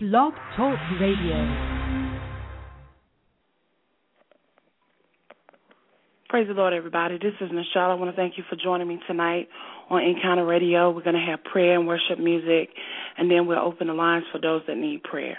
Blog Talk Radio. Praise the Lord, everybody. This is Michelle. I want to thank you for joining me tonight on Encounter Radio. We're going to have prayer and worship music, and then we'll open the lines for those that need prayer.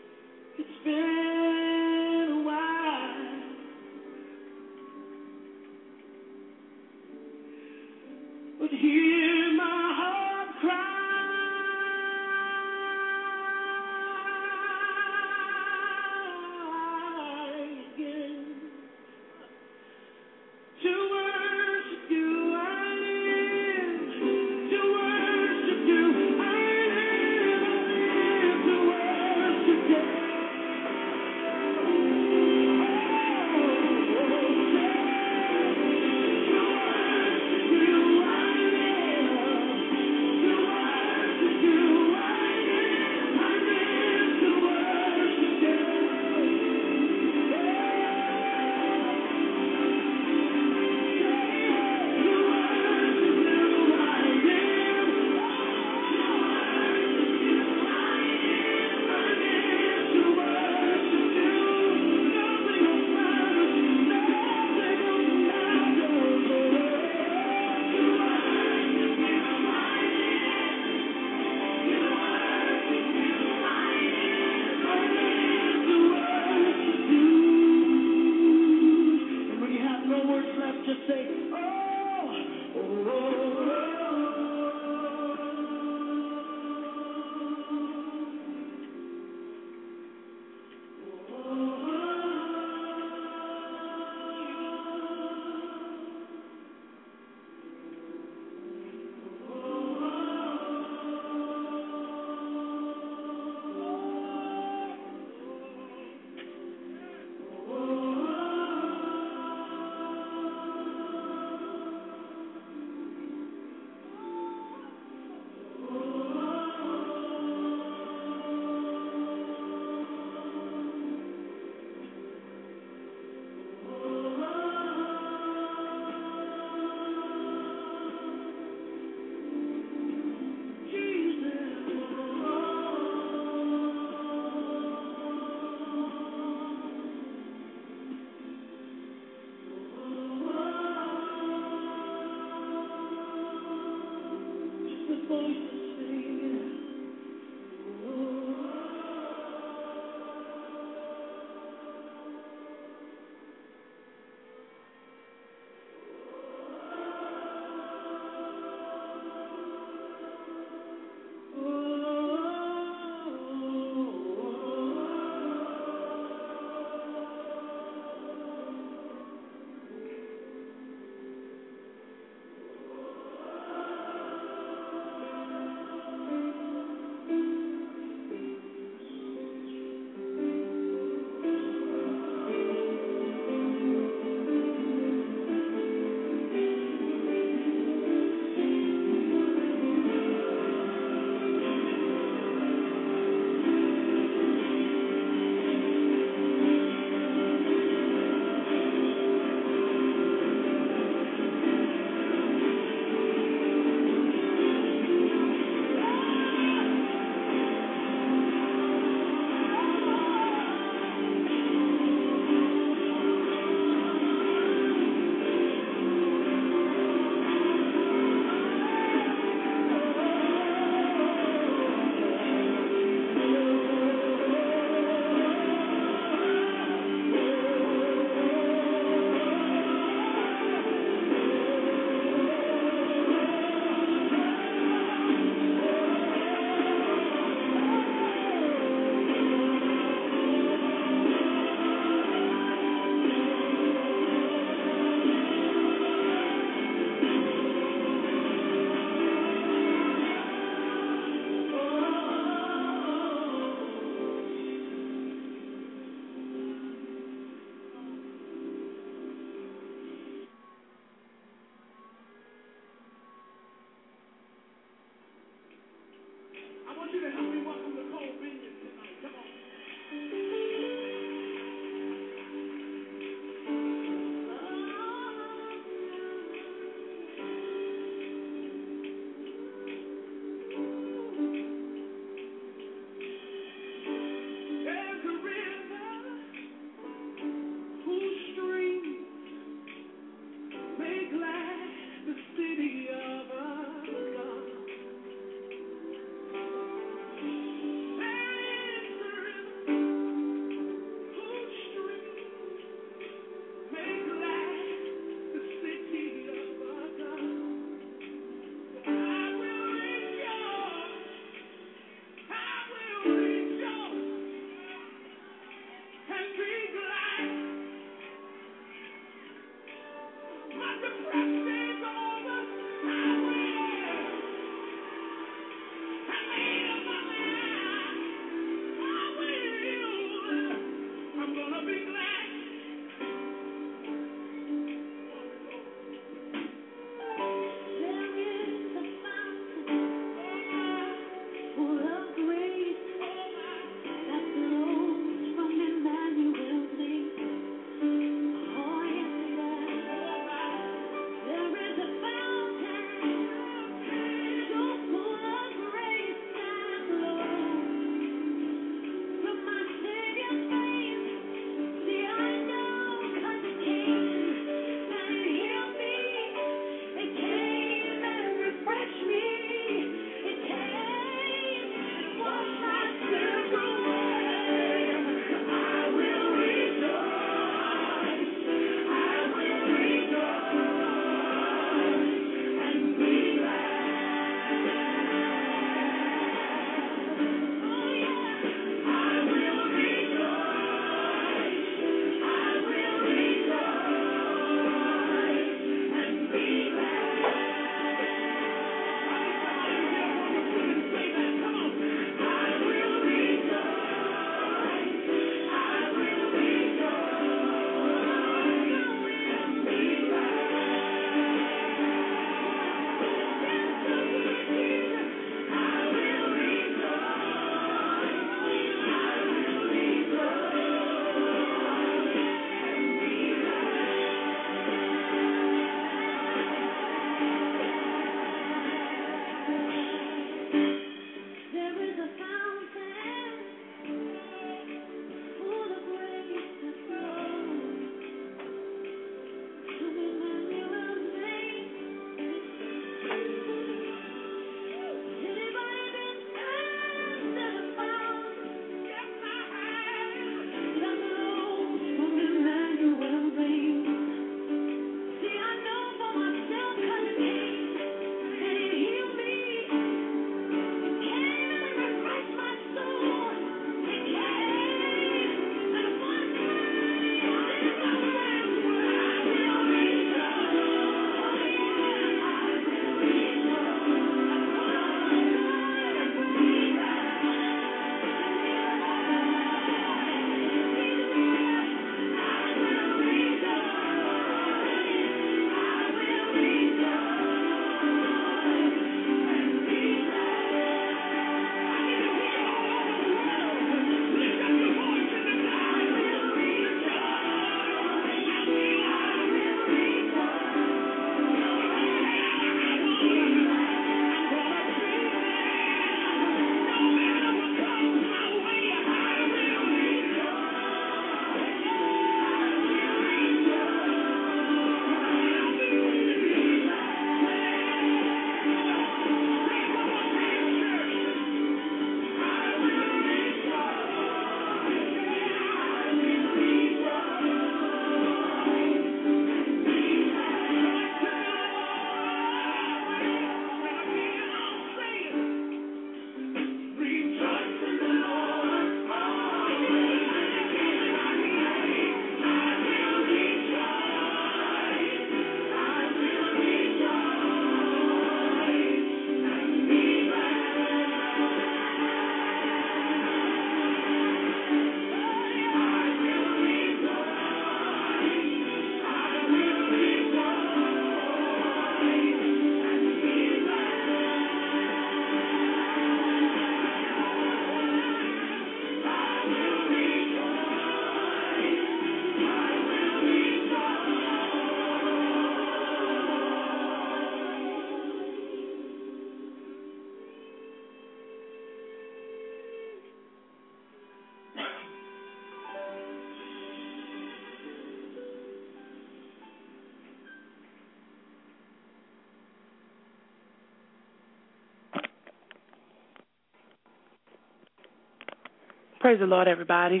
Praise the Lord, everybody.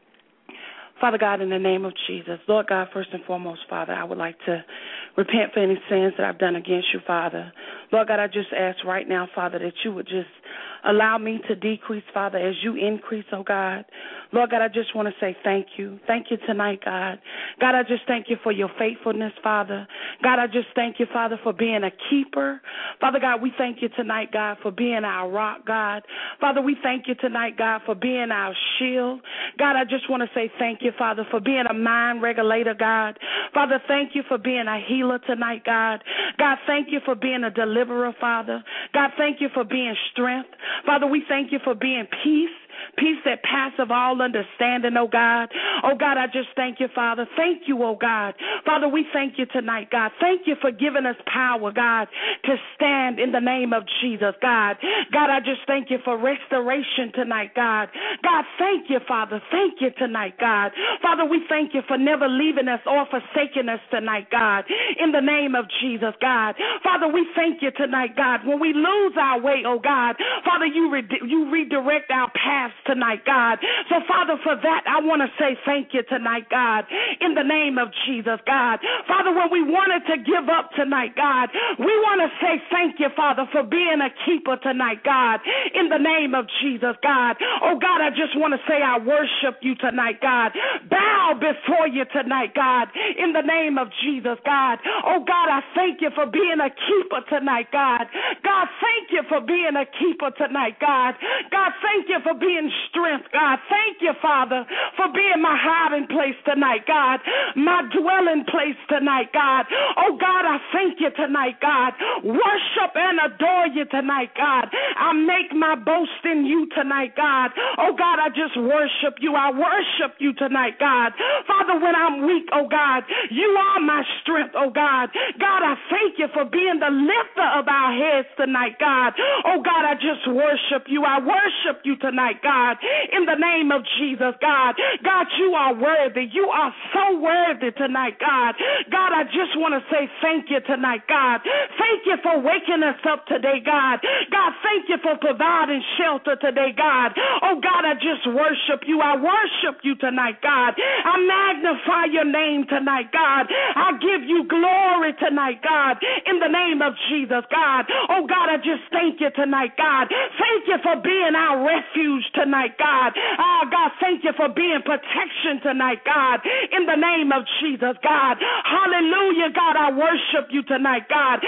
Father God, in the name of Jesus, Lord God, first and foremost, Father, I would like to repent for any sins that I've done against you, Father. Lord God, I just ask right now, Father, that you would just allow me to decrease, Father, as you increase, oh God. Lord God, I just want to say thank you. Thank you tonight, God. God, I just thank you for your faithfulness, Father. God, I just thank you, Father, for being a keeper. Father God, we thank you tonight, God, for being our rock, God. Father, we thank you tonight, God, for being our shield. God, I just want to say thank you, Father, for being a mind regulator, God. Father, thank you for being a healer tonight, God. God, thank you for being a deliverer, Father. God, thank you for being strength. Father, we thank you for being peace. Peace that passeth all understanding, oh God. Oh God, I just thank you, Father. Thank you, oh God. Father, we thank you tonight, God. Thank you for giving us power, God, to stand in the name of Jesus, God. God, I just thank you for restoration tonight, God. God, thank you, Father. Thank you tonight, God. Father, we thank you for never leaving us or forsaking us tonight, God, in the name of Jesus, God. Father, we thank you tonight, God. When we lose our way, oh God, Father, you redirect our path tonight, God. So, Father, for that, I want to say thank you tonight, God, in the name of Jesus, God. Father, when we wanted to give up tonight, God, we want to say thank you, Father, for being a keeper tonight, God, in the name of Jesus, God. Oh, God, I just want to say I worship you tonight, God. Bow before you tonight, God, in the name of Jesus, God. Oh, God, I thank you for being a keeper tonight, God. God, thank you for being a keeper tonight, God. God, thank you for being strength, God. Thank you, Father, for being my hiding place tonight, God, my dwelling place tonight, God. Oh, God, I thank you tonight, God. Worship and adore you tonight, God. I make my boast in you tonight, God. Oh, God, I just worship you. I worship you tonight, God. Father, when I'm weak, oh, God, you are my strength, oh, God. God, I thank you for being the lifter of our heads tonight, God. Oh, God, I just worship you. I worship you tonight, God, in the name of Jesus, God. God, you are worthy. You are so worthy tonight, God. God, I just want to say thank you tonight, God. Thank you for waking us up today, God. God, thank you for providing shelter today, God. Oh, God, I just worship you. I worship you tonight, God. I magnify your name tonight, God. I give you glory tonight, God, in the name of Jesus, God. Oh, God, I just thank you tonight, God. Thank you for being our refuge tonight, God. God, thank you for being protection tonight, God, in the name of Jesus, God. Hallelujah, God, I worship you tonight, God.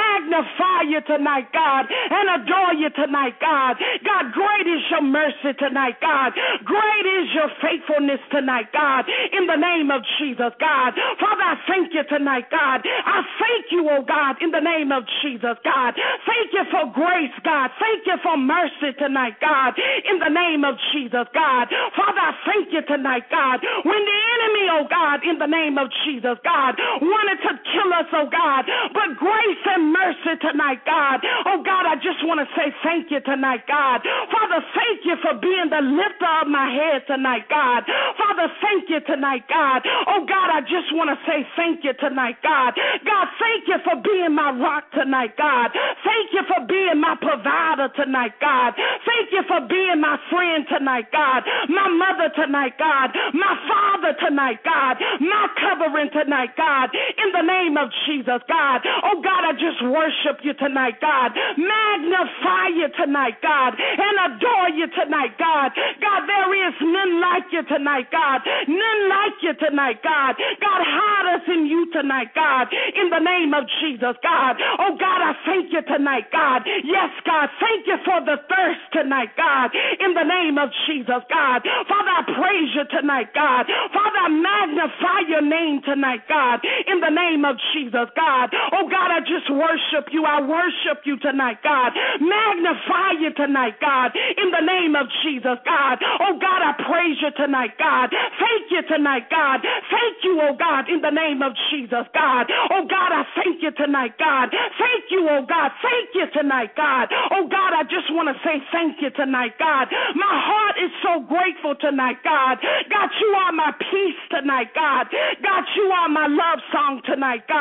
Magnify you tonight, God, and adore you tonight, God. God, great is your mercy tonight, God. Great is your faithfulness tonight, God, in the name of Jesus, God. Father, I thank you tonight, God. I thank you, oh God, in the name of Jesus, God. Thank you for grace, God. Thank you for mercy tonight, God, in the name of Jesus, God. Father, I thank you tonight, God. When the enemy, oh God, in the name of Jesus, God, wanted to kill us, oh God, but grace and mercy tonight, God. Oh God, I just want to say thank you tonight, God. Father, thank you for being the lifter of my head tonight, God. Father, thank you tonight, God. Oh God, I just want to say thank you tonight, God. God, thank you for being my rock tonight, God. Thank you for being my provider tonight, God. Thank you for being my friend tonight, God. My mother tonight, God. My father tonight, God. My covering tonight, God. In the name of Jesus, God. Oh God, I just worship you tonight, God. Magnify you tonight, God. And adore you tonight, God. God, there is none like you tonight, God. None like you tonight, God. God, hide us in you tonight, God. In the name of Jesus, God. Oh God, I thank you tonight, God. Yes, God. Thank you for the thirst tonight, God. In the name of Jesus, God. Father, I praise you tonight, God. Father, I magnify your name tonight, God. In the name of Jesus, God. Oh God, I just worship you. I worship you tonight, God. Magnify you tonight, God. In the name of Jesus, God. Oh God, I praise you tonight, God. Thank you tonight, God. Thank you, oh God, in the name of Jesus, God. Oh God, I thank you tonight, God. Thank you, oh God. Thank you tonight, God. Oh God, I just want to say thank you tonight, God. My heart is so grateful tonight, God. God, you are my peace tonight, God. God, you are my love song tonight, God.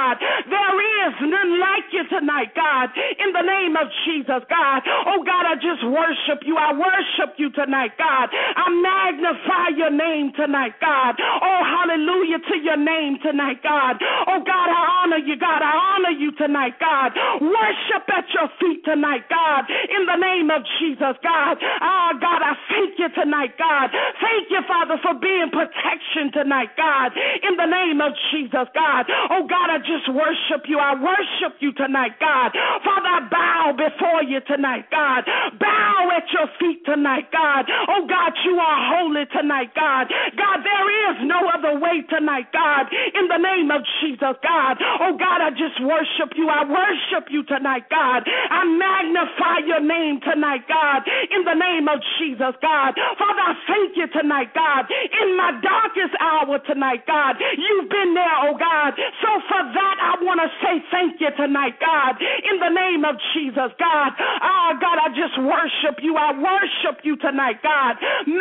God. There is none like you tonight, God, in the name of Jesus, God. Oh, God, I just worship you. I worship you tonight, God. I magnify your name tonight, God. Oh, hallelujah to your name tonight, God. Oh, God, I honor you, God. I honor you tonight, God. Worship at your feet tonight, God, in the name of Jesus, God. Oh, God, I thank you tonight, God. Thank you, Father, for being protection tonight, God, in the name of Jesus, God. Oh, God, I just worship you. I worship you tonight, God. Father, I bow before you tonight, God. Bow at your feet tonight, God. Oh, God, you are holy tonight, God. God, there is no other way tonight, God, in the name of Jesus, God. Oh, God, I just worship you. I worship you tonight, God. I magnify your name tonight, God, in the name of Jesus, God. Father, I thank you tonight, God. In my darkest hour tonight, God, you've been there, oh God. So for that, I want to say thank you tonight, God, in the name of Jesus, God. God, I just worship you. I worship you tonight, God.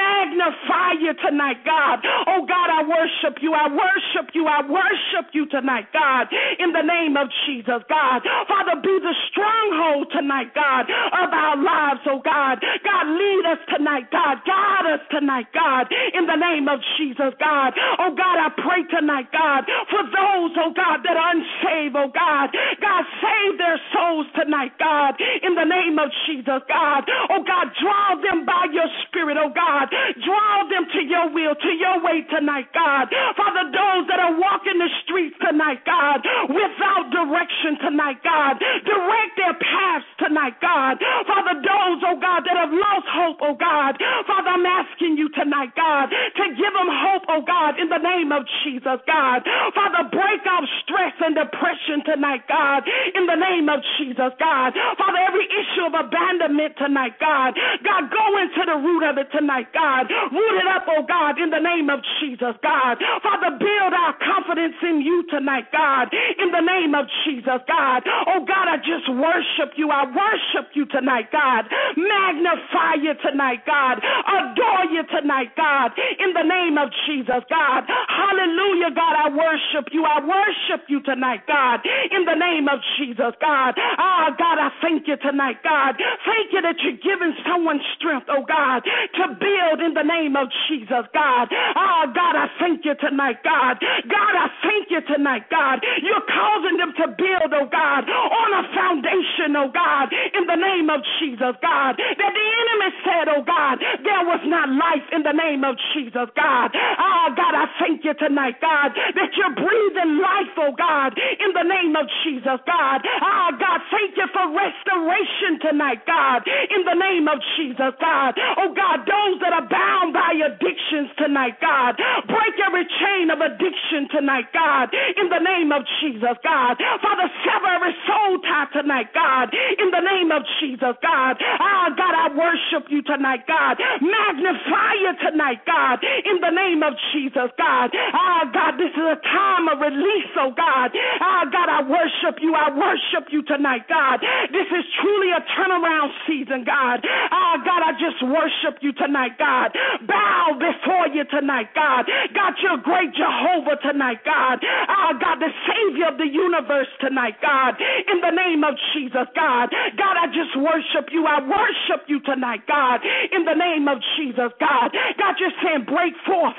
Magnify you tonight, God. Oh, God, I worship you. I worship you. I worship you tonight, God, in the name of Jesus, God. Father, be the stronghold tonight, God, of our lives, oh God. God, lead us tonight, God. Guide us tonight, God, in the name of Jesus, God. Oh, God, I pray tonight, God, for those, oh God, that are unsaved, oh God. God, save their souls tonight, God, in the name of Jesus, God. Oh, God, draw them by your spirit, oh God. Draw them to your will, to your way tonight, God. Father, those that are walking the streets tonight, God, without direction tonight, God. Direct their paths tonight, God. Father, those, oh God, that have lost hope, oh God. Father, I'm asking you tonight, God, to give them hope, oh God, in the name of Jesus, God. Father, break off stress and depression tonight, God, in the name of Jesus, God. Father, every issue of abandonment tonight, God. God, go into the root of it tonight, God. Root it up, oh God, in the name of Jesus, God. Father, build our confidence in you tonight, God, in the name of Jesus, God. Oh God, I just worship you. I worship you tonight, God. Magnify you tonight, God. Adore you tonight, God, in the name of Jesus, God. Hallelujah, God, I worship you. I worship you tonight, God, in the name of Jesus, God. God, I thank you tonight, God. Thank you that you're giving someone strength, oh God, to build in the name of Jesus, God. God, I thank you tonight, God. God, I thank you tonight, God. You're causing them to build, oh God, on a foundation, oh God, in the name of Jesus, God. That the enemy said, oh God, there was not life in the name of Jesus, God. God, I thank you tonight, God, that you're breathing life, oh God, in the name of Jesus, God. God, thank you for restoration tonight, God, in the name of Jesus, God. Oh God, those that are bound by addictions tonight, God, break every chain of addiction tonight, God, in the name of Jesus, God. Father, sever every soul tie tonight, God, in the name of Jesus, God. God, I worship you tonight, God. Magnify you tonight, God, in the name of Jesus, God. God, this is a time of release, oh God. God, I worship you. I worship you tonight, God. This is truly a turnaround season, God. God, I just worship you tonight, God. Bow before you tonight, God. God, you're great Jehovah tonight, God. God, the Savior of the universe tonight, God. In the name of Jesus, God. God, I just worship you. I worship you tonight, God. In the name of Jesus, God. God, you're saying break forth.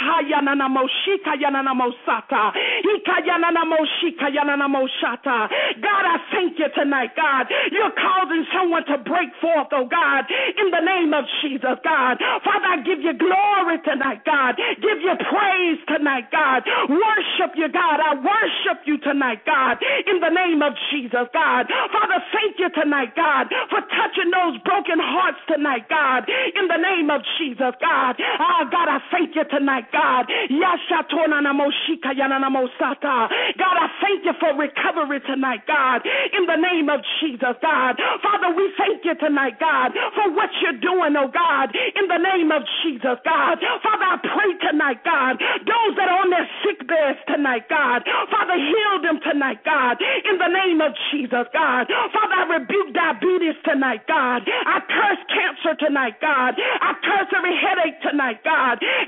God, I thank you tonight, God. You're causing someone to break forth, oh God, in the name of Jesus, God. Father, I give you glory tonight, God. Give you praise tonight, God. Worship you, God. I worship you tonight, God, in the name of Jesus, God. Father, thank you tonight, God, for touching those broken hearts tonight, God, in the name of Jesus, God. God, I thank you tonight, God. God, I thank you for recovery tonight, God, in the name of Jesus, God. Father, we thank you tonight, God, for what you're doing, oh God, in the name of Jesus, God. Father, I pray tonight, God, those that are on their sick beds tonight, God. Father, heal them tonight, God, in the name of Jesus, God. Father, I rebuke diabetes tonight, God. I curse cancer tonight, God. I curse every headache tonight, God. Every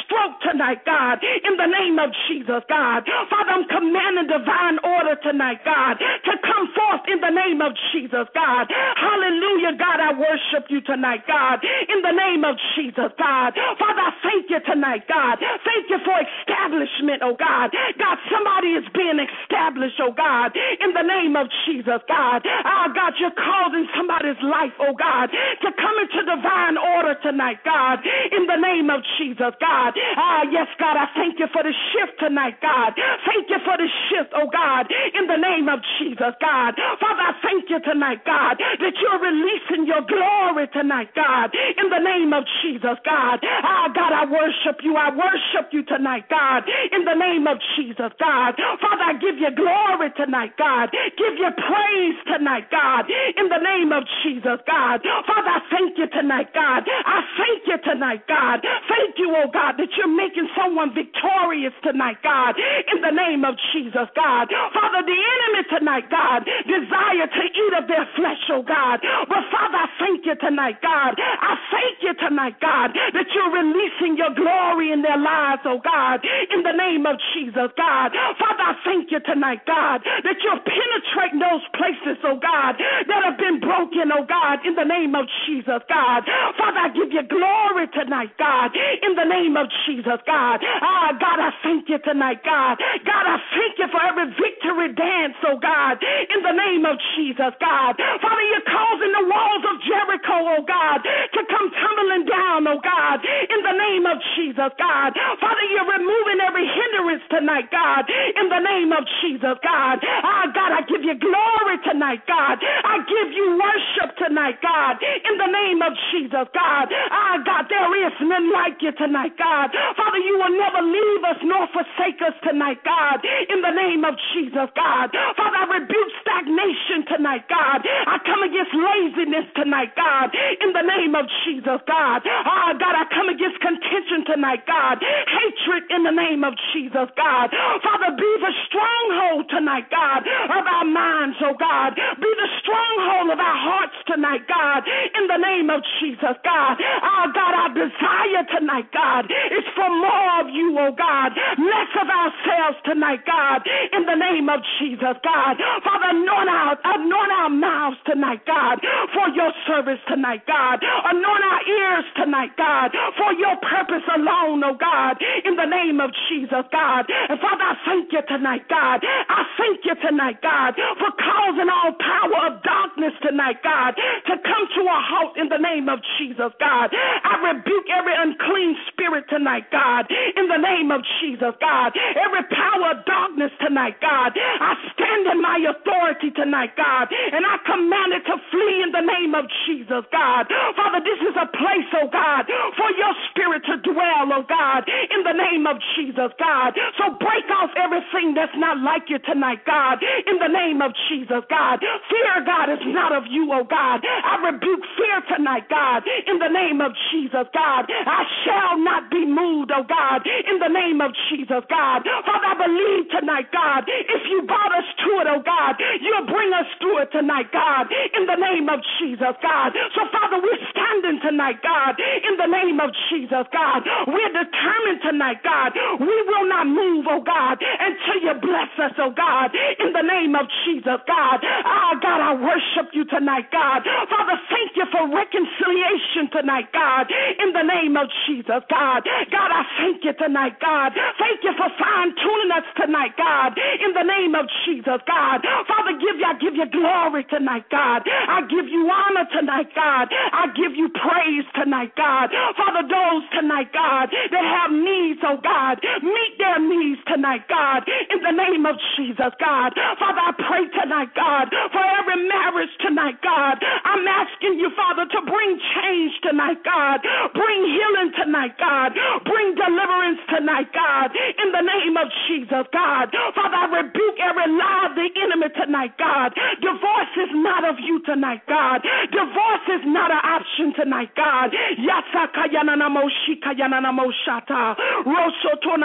stroke tonight, God, in the name of Jesus, God. Father, I'm commanding divine order tonight, God, to come forth in the name of Jesus, God. Hallelujah, God, I worship you tonight, God, in the name of Jesus, God. Father, I thank you tonight, God. Thank you for establishment, oh God. God, somebody is being established, oh God, in the name of Jesus, God. God, you're causing somebody's life, oh God, to come into divine order tonight, God, in the name of Jesus, God. Yes, God, I thank you for the shift tonight, God. Thank you for the shift, oh God, in the name of Jesus, God. Father, I thank you tonight, God, that you're releasing your glory tonight, God, in the name of Jesus, God. God, I worship you. I worship you tonight, God, in the name of Jesus, God. Father, I give you glory tonight, God. Give you praise tonight, God, in the name of Jesus, God. Father, I thank you tonight, God. I thank you tonight, God. Thank you, oh God, that you're making someone victorious tonight, God, in the name of Jesus, God. Father, the enemy tonight, God, desire to eat of their flesh, oh God. But Father, I thank you tonight, God. I thank you tonight, God, that you're releasing your glory in their lives, oh God, in the name of Jesus, God. Father, I thank you tonight, God, that you're penetrating those places, oh God, that have been broken, oh God, in the name of Jesus, God. Father, I give you glory tonight, God, in the name of Jesus, God. God, I thank you tonight, God. God, I thank you for every victory dance, oh God, in the name of Jesus, God. Father, you're causing the walls of Jericho, oh God, to come tumbling down, oh God, in the name of Jesus, God. Father, you're removing every hindrance tonight, God, in the name of Jesus, God. God, I give you glory tonight, God. I give you worship tonight, God, in the name of Jesus, God. God, there is none like you tonight, God. Father, you will never leave us nor forsake us tonight, God, in the name of Jesus, God. Father, I rebuke stagnation tonight, God. I come against laziness tonight, God, in the name of Jesus, God. God, I come against contention tonight, God. Hatred in the name of Jesus, God. Father, be the stronghold tonight, God, of our minds, oh God. Be the stronghold of our hearts tonight, God, in the name of Jesus, God. God, our desire tonight, God, is for more of you, oh God. Less of ourselves tonight, God, in the name of Jesus, God. Father, anoint our mouths tonight, God, for your service tonight, God. Anoint our ears tonight, God, for your purpose alone, oh God, in the name of Jesus, God. And Father, I thank you tonight, God. I thank you tonight, God, for causing all power of darkness tonight, God, to come to a halt in the name of Jesus, God. I rebuke every unclean spirit tonight, God, in the name of Jesus, God. Every power of darkness tonight, God. I stand in my authority tonight, God, and I command it to flee in the name of Jesus, God. Father, this is a place, oh God, for your spirit to dwell, oh God, in the name of Jesus, God. So break off everything that's not like you tonight, God, in the name of Jesus, God. Fear, God, is not of you, oh God. I rebuke fear tonight, God, in the name of Jesus, God. I shall not be moved, oh God, in the name of Jesus, God. Father, I believe tonight, God, if you brought us to it, oh God, you'll bring us through it tonight, God, in the name of Jesus, God. So, Father, we're standing tonight, God, in the name of Jesus, God. We're determined tonight, God. We will not move, oh God, until you bless us, oh God, in the name of Jesus, God. God, I worship you tonight, God. Father, thank you for reconciliation tonight, God, in the name of Jesus, God. God, I thank you tonight, God. Thank you for fine-tuning us tonight, God, in the name of Jesus, God. Father, I give you glory tonight, God. I give you honor tonight, God. I give you praise tonight, God. Father, those tonight, God, that have needs, oh God, meet their needs tonight, God, in the name of Jesus, God. Father, I pray tonight, God, for every marriage tonight, God. I'm asking you, Father, to bring change tonight, God. Bring healing tonight, God. Bring deliverance tonight, God, in the name of Jesus, God. Father, I rebuke every lie of the enemy tonight, God. Divorce is not of you tonight, God. Divorce is not an option tonight, God. Yasakayananamoshikayananamoshata. Rosotonanamoshikayananamoshata.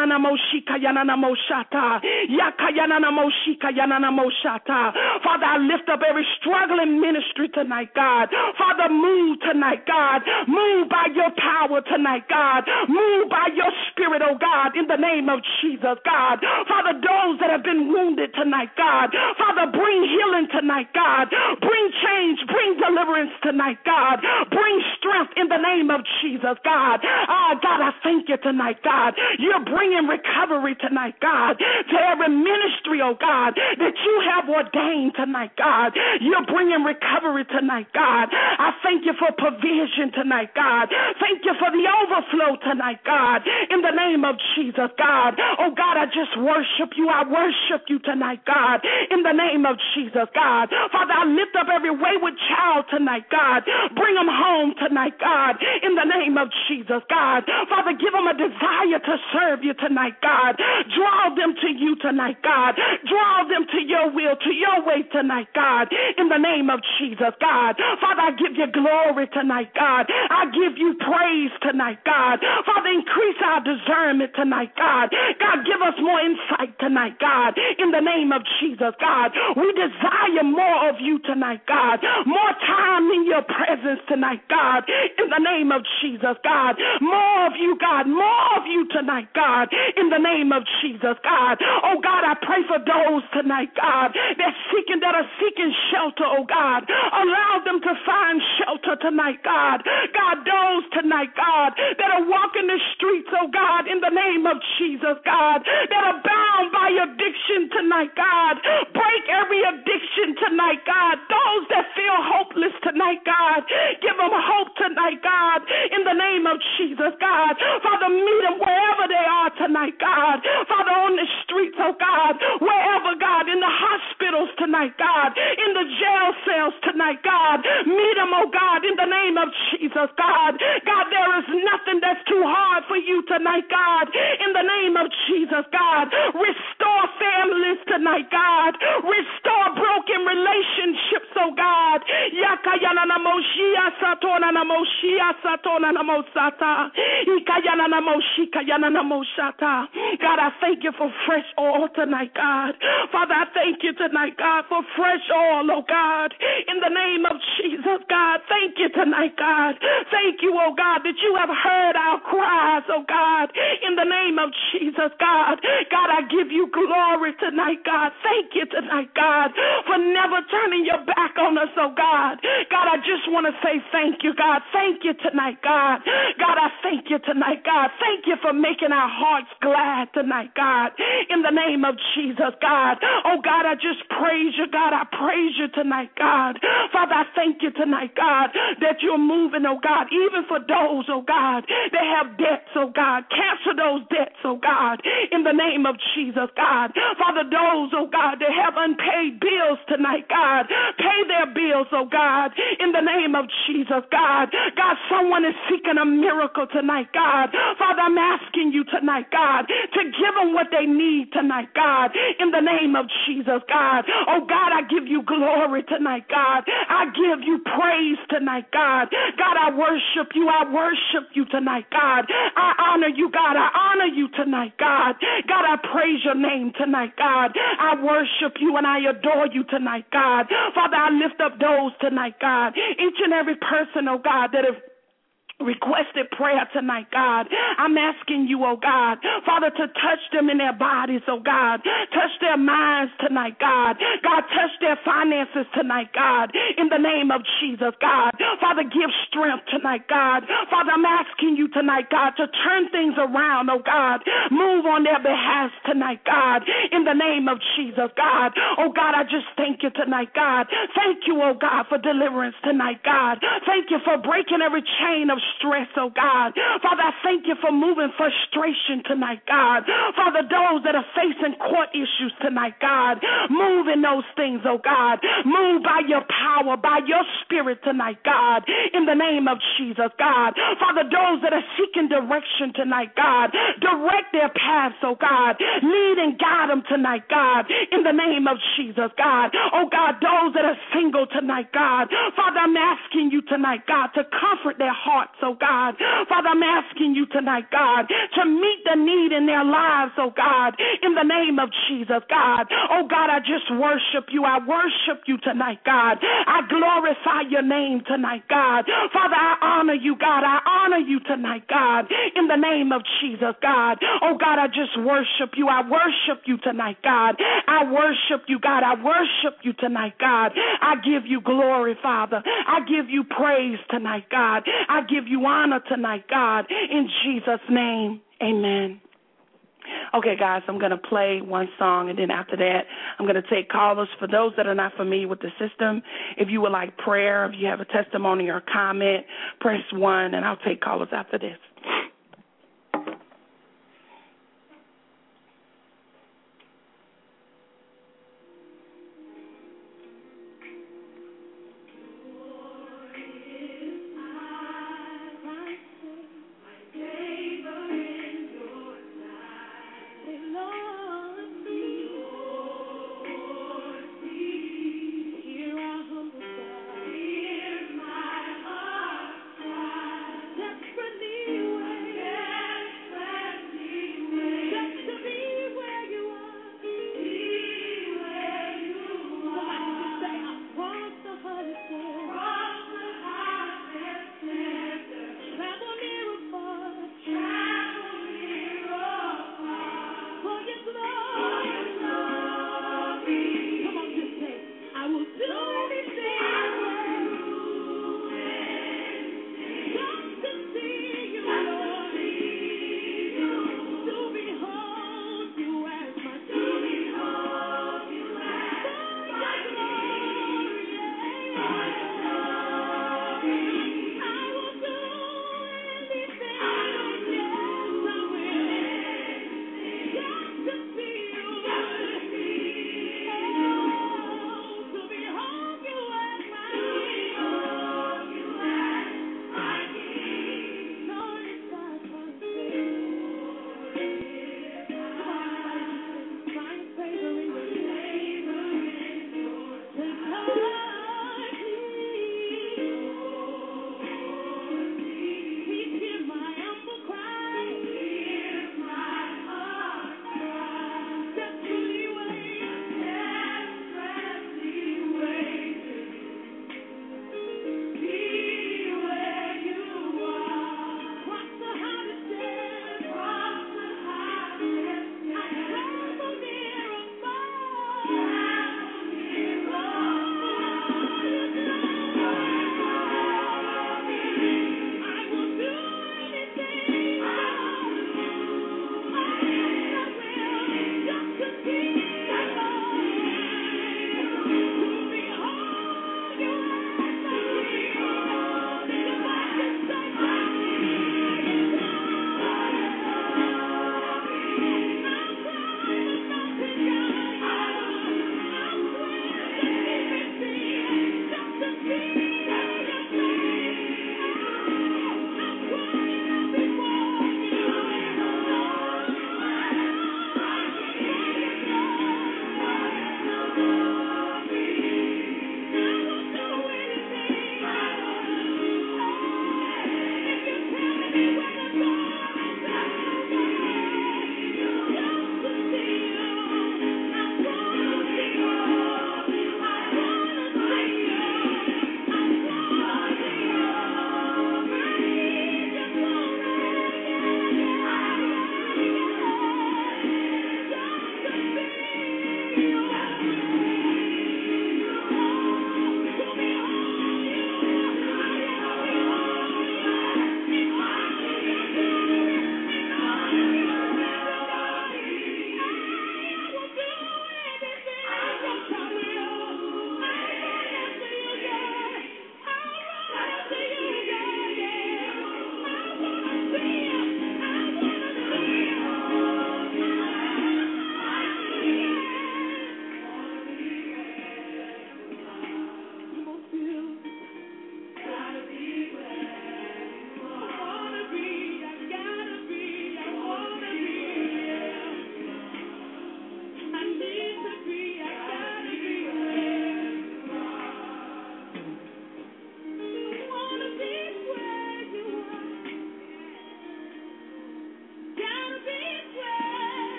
Father, I lift up every struggling ministry tonight, God. Father, move tonight, God. Move by your power tonight, God. Move by your spirit, oh God, in the name of Jesus, God. Father, those that have been wounded tonight, God. Father, bring healing tonight, God. Bring change, bring deliverance tonight, God. Bring strength in the name of Jesus, God. God, I thank you tonight, God. You're bringing recovery tonight, God, to every ministry, oh God, that you have ordained tonight, God. You're bringing recovery tonight, God. I thank you for provision tonight, God. Thank you for the overflow tonight, God, in the name of Jesus, God. Oh God, I just worship you. I worship you tonight, God, in the name of Jesus, God. Father, I lift up every wayward child tonight, God. Bring them home tonight, God, in the name of Jesus, God. Father, give them a desire to serve you tonight, God. Draw them to you tonight, God. Draw them to your will, to your way tonight, God, in the name of Jesus, God. Father, I give you glory tonight, God. I give you praise tonight, God. Father, increase our discernment tonight, God. God, give us more insight tonight, God, in the name of Jesus, God. We desire more of you tonight, God. More time in your presence tonight, God, in the name of Jesus, God. More of you, God. More of you tonight, God, in the name of Jesus, God. Oh, God, I pray for those tonight, God, that are seeking shelter, oh, God. Allow them to find shelter tonight, God. God, those tonight, God, that are walking the streets, oh, God, in the name of Jesus, God, that are bound by addiction tonight, God. Break every addiction tonight, God. Those that feel hopeless tonight, God, give them hope tonight, God, in the name of Jesus, God. Father, meet them wherever they are tonight, God. Father, on the streets, oh, God, wherever, God, in the hospitals tonight, God, in the jail cells tonight, God. Meet them, oh, God, in the name of Jesus, God. God, there is nothing that's too hard for you tonight, God, in the name of Jesus, God. Restore families tonight, God. Restore broken relationships, oh, God. God, I thank you for fresh oil tonight, God. Father, I thank you tonight, God, for fresh oil, oh, God, in the name of Jesus, God. Thank you tonight, God. Thank you, oh, God, that you have heard our cries, oh, God, in the name of Jesus, God. God, I give you glory tonight, God. Thank you tonight, God, for never turning your back on us, oh, God. God, I just want to say thank you, God. Thank you tonight, God. God, I thank you tonight, God. Thank you for making our hearts glad tonight, God, in the name of Jesus, God. Oh, God, I just praise you, God. I praise you tonight, God. Father, I thank you tonight, God, that you're moving, oh, God, even for those, oh, God, that have debts, oh, God. Cancel those debts, oh, God, in the name of Jesus, God. Father, those, oh, God, that have unpaid bills tonight, God, pay their bills, oh, God, in the name of Jesus, God. God, someone is seeking a miracle tonight, God. Father, I'm asking you tonight, God, to give them what they need tonight, God, in the name of Jesus, God. Oh, God, I give you glory tonight, God. I give you praise tonight, God. God, I worship you. I worship you tonight, God. I honor you, God. I honor you tonight, God. God, I praise your name tonight, God. I worship you and I adore you tonight, God. Father, I lift up those tonight, God. Each and every person, oh, God, that have requested prayer tonight, God. I'm asking you, oh God, Father, to touch them in their bodies, oh God. Touch their minds tonight, God. God, touch their finances tonight, God. In the name of Jesus, God. Father, give strength tonight, God. Father, I'm asking you tonight, God, to turn things around, oh God. Move on their behalf tonight, God. In the name of Jesus, God. Oh God, I just thank you tonight, God. Thank you, oh God, for deliverance tonight, God. Thank you for breaking every chain of stress, oh God. Father, I thank you for moving frustration tonight, God. Father, those that are facing court issues tonight, God, move in those things, oh God. Move by your power, by your spirit tonight, God, in the name of Jesus, God. Father, those that are seeking direction tonight, God, direct their paths, oh God. Lead and guide them tonight, God, in the name of Jesus, God. Oh God, those that are single tonight, God. Father, I'm asking you tonight, God, to comfort their heart hearts, oh God. Father, I'm asking you tonight, God, to meet the need in their lives, oh God, in the name of Jesus, God. Oh God, I just worship you. I worship you tonight, God. I glorify your name tonight, God. Father, I honor you, God. I honor you tonight, God, in the name of Jesus, God. Oh God, I just worship you. I worship you tonight, God. I worship you, God. I worship you tonight, God. I give you glory, Father. I give you praise tonight, God. I give you honor tonight, God. In Jesus' name, amen. Okay, guys, I'm going to play one song, and then after that, I'm going to take callers. For those that are not familiar with the system, if you would like prayer, if you have a testimony or comment, press 1, and I'll take callers after this. Desperately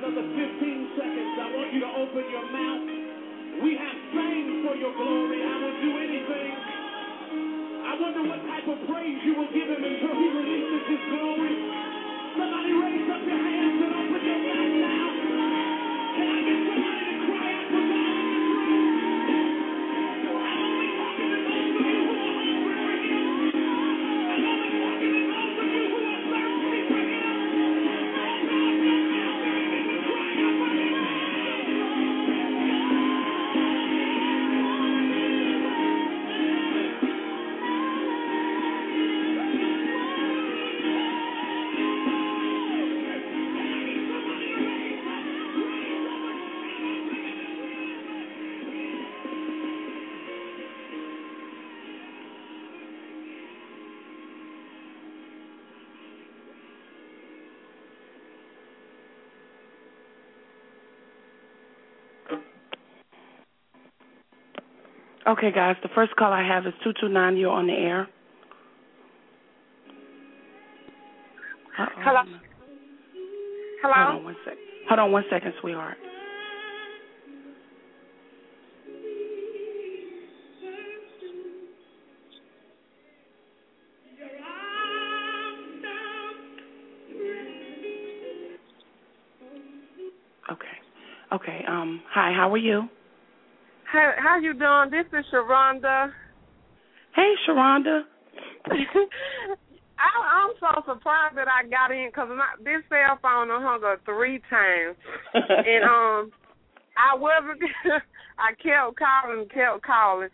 another 15 seconds. I want you to open your mouth. We have sang for your glory. I will do anything. I wonder what type of praise you will give him until he releases his glory. Somebody raise up your hands and open your mouth now. Can I get somebody to cry out for God? Okay, guys, the first call I have is 229. You're on the air. Hello? Hello? Hold on one second, sweetheart. Okay. Hi, how are you? How you doing? This is Sharonda. Hey, Sharonda. I'm so surprised that I got in because this cell phone hung up 3 times. And I wasn't, I kept calling.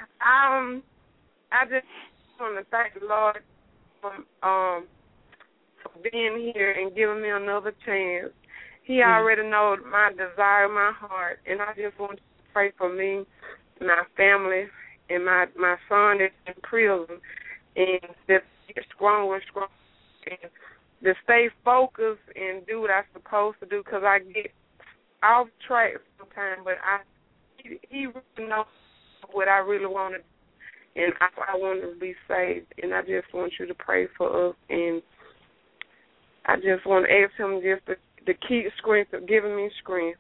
I just want to thank the Lord for being here and giving me another chance. He already knows my desire, my heart, and I just want to pray for me, my family, and my son that's in prison, and to get stronger, and to stay focused and do what I'm supposed to do, because I get off track sometimes, but he really knows what I really want to do, and I want to be saved, and I just want you to pray for us, and I just want to ask him just to keep strength, giving me strength.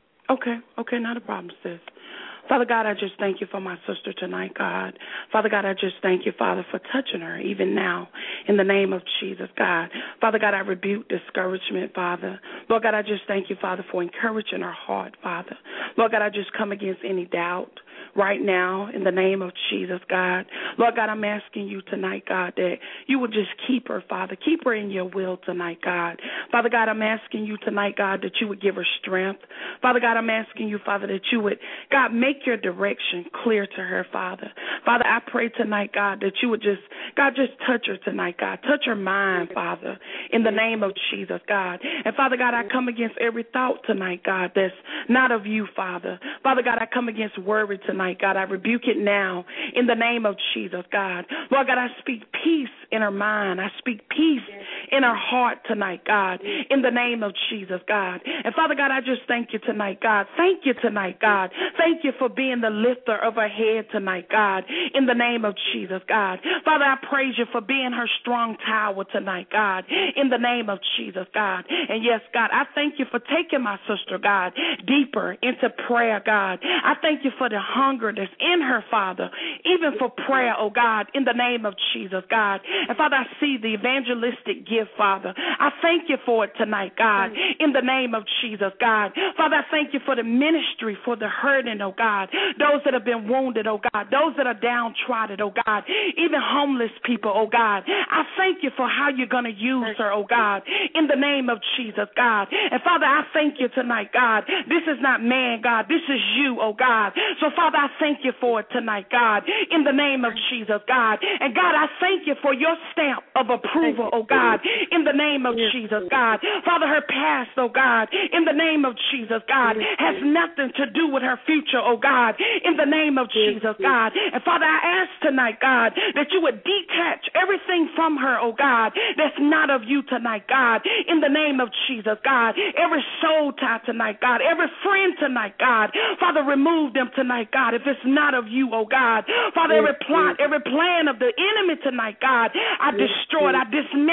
Okay, not a problem, sis. Father God, I just thank you for my sister tonight, God. Father God, I just thank you, Father, for touching her even now in the name of Jesus, God. Father God, I rebuke discouragement, Father. Lord God, I just thank you, Father, for encouraging her heart, Father. Lord God, I just come against any doubt right now in the name of Jesus, God. Lord God, I'm asking you tonight, God, that you would just keep her, Father. Keep her in your will tonight, God. Father God, I'm asking you tonight, God, that you would give her strength. Father God, I'm asking you, Father, that you would, God, make your direction clear to her, Father. Father, I pray tonight, God, that you would just touch her tonight, God. Touch her mind, Father, in the name of Jesus, God. And Father God, I come against every thought tonight, God, that's not of you, Father. Father God, I come against worry tonight, God. I rebuke it now in the name of Jesus, God. Lord God, I speak peace in her mind. I speak peace in her heart tonight, God, in the name of Jesus, God. And Father God, I just thank you tonight, God. Thank you tonight, God. Thank you for being the lifter of her head tonight, God, in the name of Jesus, God. Father, I praise you for being her strong tower tonight, God, in the name of Jesus, God. And yes, God, I thank you for taking my sister, God, deeper into prayer, God. I thank you for the hunger that's in her, Father, even for prayer, oh God, in the name of Jesus, God. And Father, I see the evangelistic gift, Father. I thank you for it tonight, God, in the name of Jesus, God. Father, I thank you for the ministry, for the hurting, oh God, those that have been wounded, oh God, those that are downtrodden, oh God, even homeless people, oh God. I thank you for how you're going to use her, oh God, in the name of Jesus, God. And Father, I thank you tonight, God. This is not man, God. This is you, oh God. So Father, I thank you for it tonight, God, in the name of Jesus, God. And God, I thank you for your stamp of approval, oh God, in the name of Jesus, God. Father, her past, oh God, in the name of Jesus, God, has nothing to do with her future, oh God, in the name of Jesus, God. And Father, I ask tonight, God, that you would detach everything from her, oh God, that's not of you tonight, God, in the name of Jesus, God. Every soul tie tonight, God, every friend tonight, God. Father, remove them tonight, God, if it's not of you, oh God. Father, every plot, every plan of the enemy tonight, God, I destroy it, I dismantle it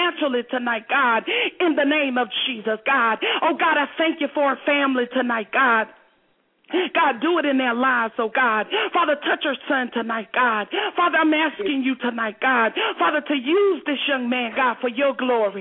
tonight, God, in the name of Jesus, God. Oh, God, I thank you for a family tonight, God. God, do it in their lives, oh God. Father, touch her son tonight, God. Father, I'm asking you tonight, God, Father, to use this young man, God, for your glory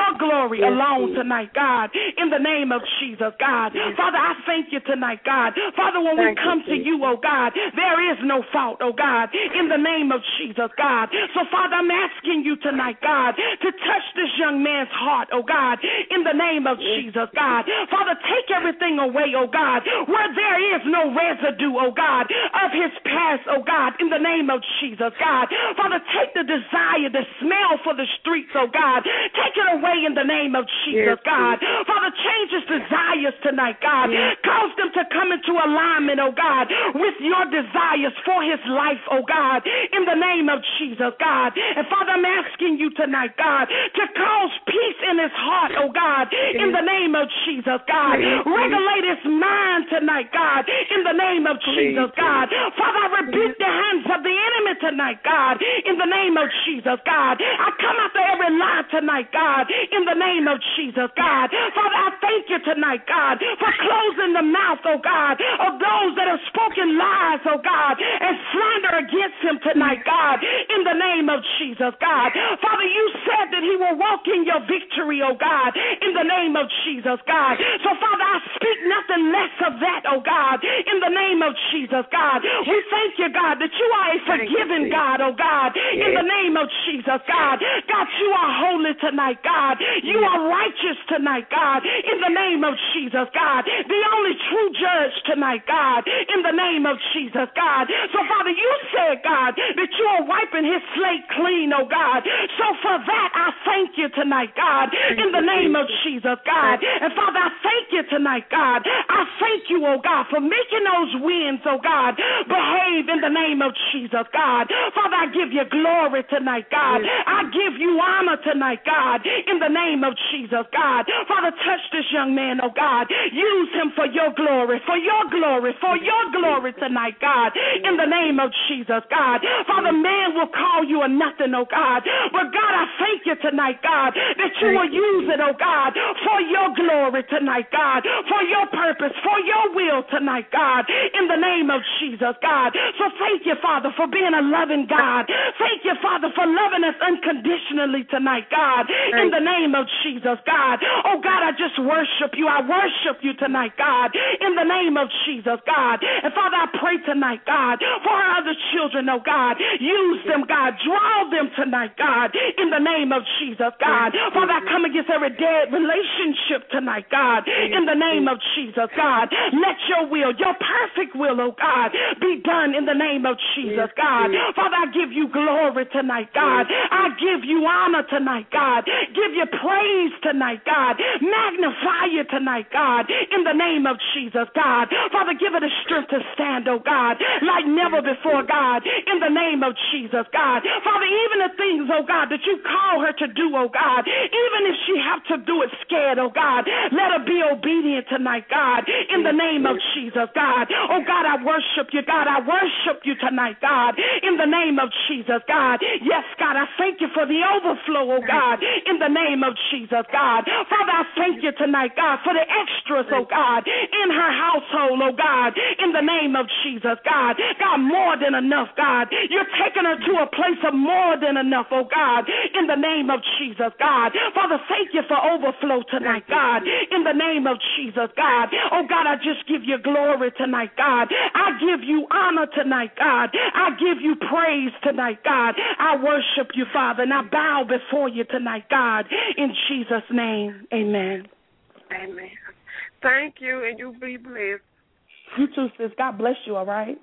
alone tonight, God, in the name of Jesus, God. Father, I thank you tonight, God. Father, when we come to you, oh God, there is no fault, oh God, in the name of Jesus, God. So, Father, I'm asking you tonight, God, to touch this young man's heart, oh God, in the name of Jesus, God. Father, take everything away, oh God, where there is no residue, oh God, of his past, oh God, in the name of Jesus, God. Father, take the desire, the smell for the streets, oh God. Take it away in the name of Jesus, God. Father, change his desires tonight, God. Cause them to come into alignment, oh God, with your desires for his life, oh God, in the name of Jesus, God. And Father, I'm asking you tonight, God, to cause peace in his heart, oh God, in the name of Jesus, God. Regulate his mind tonight, God, in the name of Jesus, God. Father, I rebuke the hands of the enemy tonight, God, in the name of Jesus, God. I come after every lie tonight, God, in the name of Jesus, God. Father, I thank you tonight, God, for closing the mouth, oh God, of those that have spoken lies, oh God, and slander against him tonight, God, in the name of Jesus, God. Father, you said that he will walk in your victory, oh God, in the name of Jesus, God. So, Father, I speak nothing less of that, oh God, in the name of Jesus, God. We thank you, God, that you are a forgiving God, oh God, in the name of Jesus, God. God, you are holy tonight, God. You are righteous tonight, God, in the name of Jesus, God. The only true judge tonight, God, in the name of Jesus, God. So, Father, you said, God, that you are wiping his slate clean, oh God. So, for that, I thank you tonight, God, in the name of Jesus, God. And, Father, I thank you tonight, God. I thank you, oh God, for making those winds, oh God, behave in the name of Jesus, God. Father, I give you glory tonight, God. I give you honor tonight, God, in the name of Jesus, God. Father, touch this young man, oh God. Use him for your glory, for your glory, for your glory tonight, God, in the name of Jesus, God. Father, man will call you a nothing, oh God. But God, I thank you tonight, God, that you will use it, oh God, for your glory tonight, God, for your purpose, for your will tonight, God, in the name of Jesus, God. So thank you, Father, for being a loving God. Thank you, Father, for loving us unconditionally tonight, God, in the name of Jesus, God. Oh, God, I just worship you. I worship you tonight, God, in the name of Jesus, God. And, Father, I pray tonight, God, for our other children, oh, God. Use them, God. Draw them tonight, God, in the name of Jesus, God. Father, I come against every dead relationship tonight, God, in the name of Jesus, God. Let your will, your perfect will, oh God, be done in the name of Jesus, God. Father, I give you glory tonight, God. I give you honor tonight, God. Give you praise tonight, God. Magnify you tonight, God, in the name of Jesus, God. Father, give her the strength to stand, oh God, like never before, God, in the name of Jesus, God. Father, even the things, oh God, that you call her to do, oh God, even if she have to do it scared, oh God, let her be obedient tonight, God, in the name of Jesus, God. Oh God, I worship you, God. I worship you tonight, God, in the name of Jesus, God. Yes, God, I thank you for the overflow, oh God, in the name of Jesus, God. Father, I thank you tonight, God, for the extras, oh God, in her household, oh God, in the name of Jesus, God. God, more than enough, God. You're taking her to a place of more than enough, oh God, in the name of Jesus, God. Father, thank you for overflow tonight, God, in the name of Jesus, God. Oh God, I just give you glory tonight, God. I give you honor tonight, God. I give you praise tonight, God. I worship you, Father, and I bow before you tonight, God, in Jesus' name. Amen. Amen. Thank you, and you be blessed. You too, sis. God bless you, all right?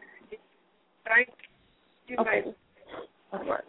Thank you, okay. Lady. All right.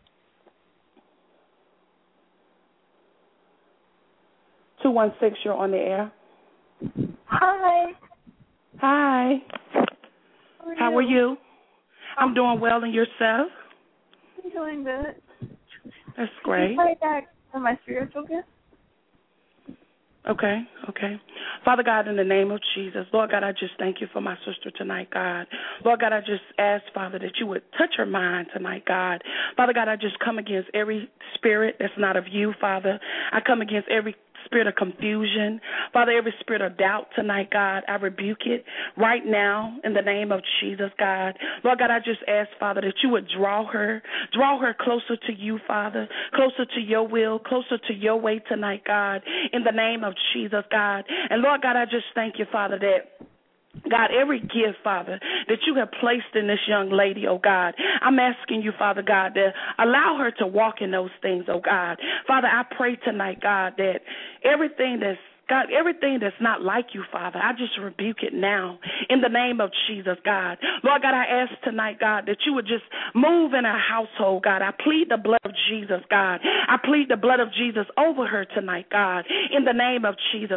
216, you're on the air. Hi. Hi. How are you? I'm doing well, and yourself? I'm doing good. That's great. Can you play that for my spiritual gift? Okay. Father God, in the name of Jesus, Lord God, I just thank you for my sister tonight, God. Lord God, I just ask, Father, that you would touch her mind tonight, God. Father God, I just come against every spirit that's not of you, Father. I come against every spirit of confusion. Father, every spirit of doubt tonight, God, I rebuke it right now in the name of Jesus, God. Lord God, I just ask, Father, that you would draw her closer to you, Father, closer to your will, closer to your way tonight, God, in the name of Jesus, God. And Lord God, I just thank you, Father, that God, every gift, Father, that you have placed in this young lady, oh God, I'm asking you, Father God, to allow her to walk in those things, oh God. Father, I pray tonight, God, that everything that's not like you, Father, I just rebuke it now in the name of Jesus, God. Lord God, I ask tonight, God, that you would just move in our household, God. I plead the blood of Jesus, God. I plead the blood of Jesus over her tonight, God, in the name of Jesus.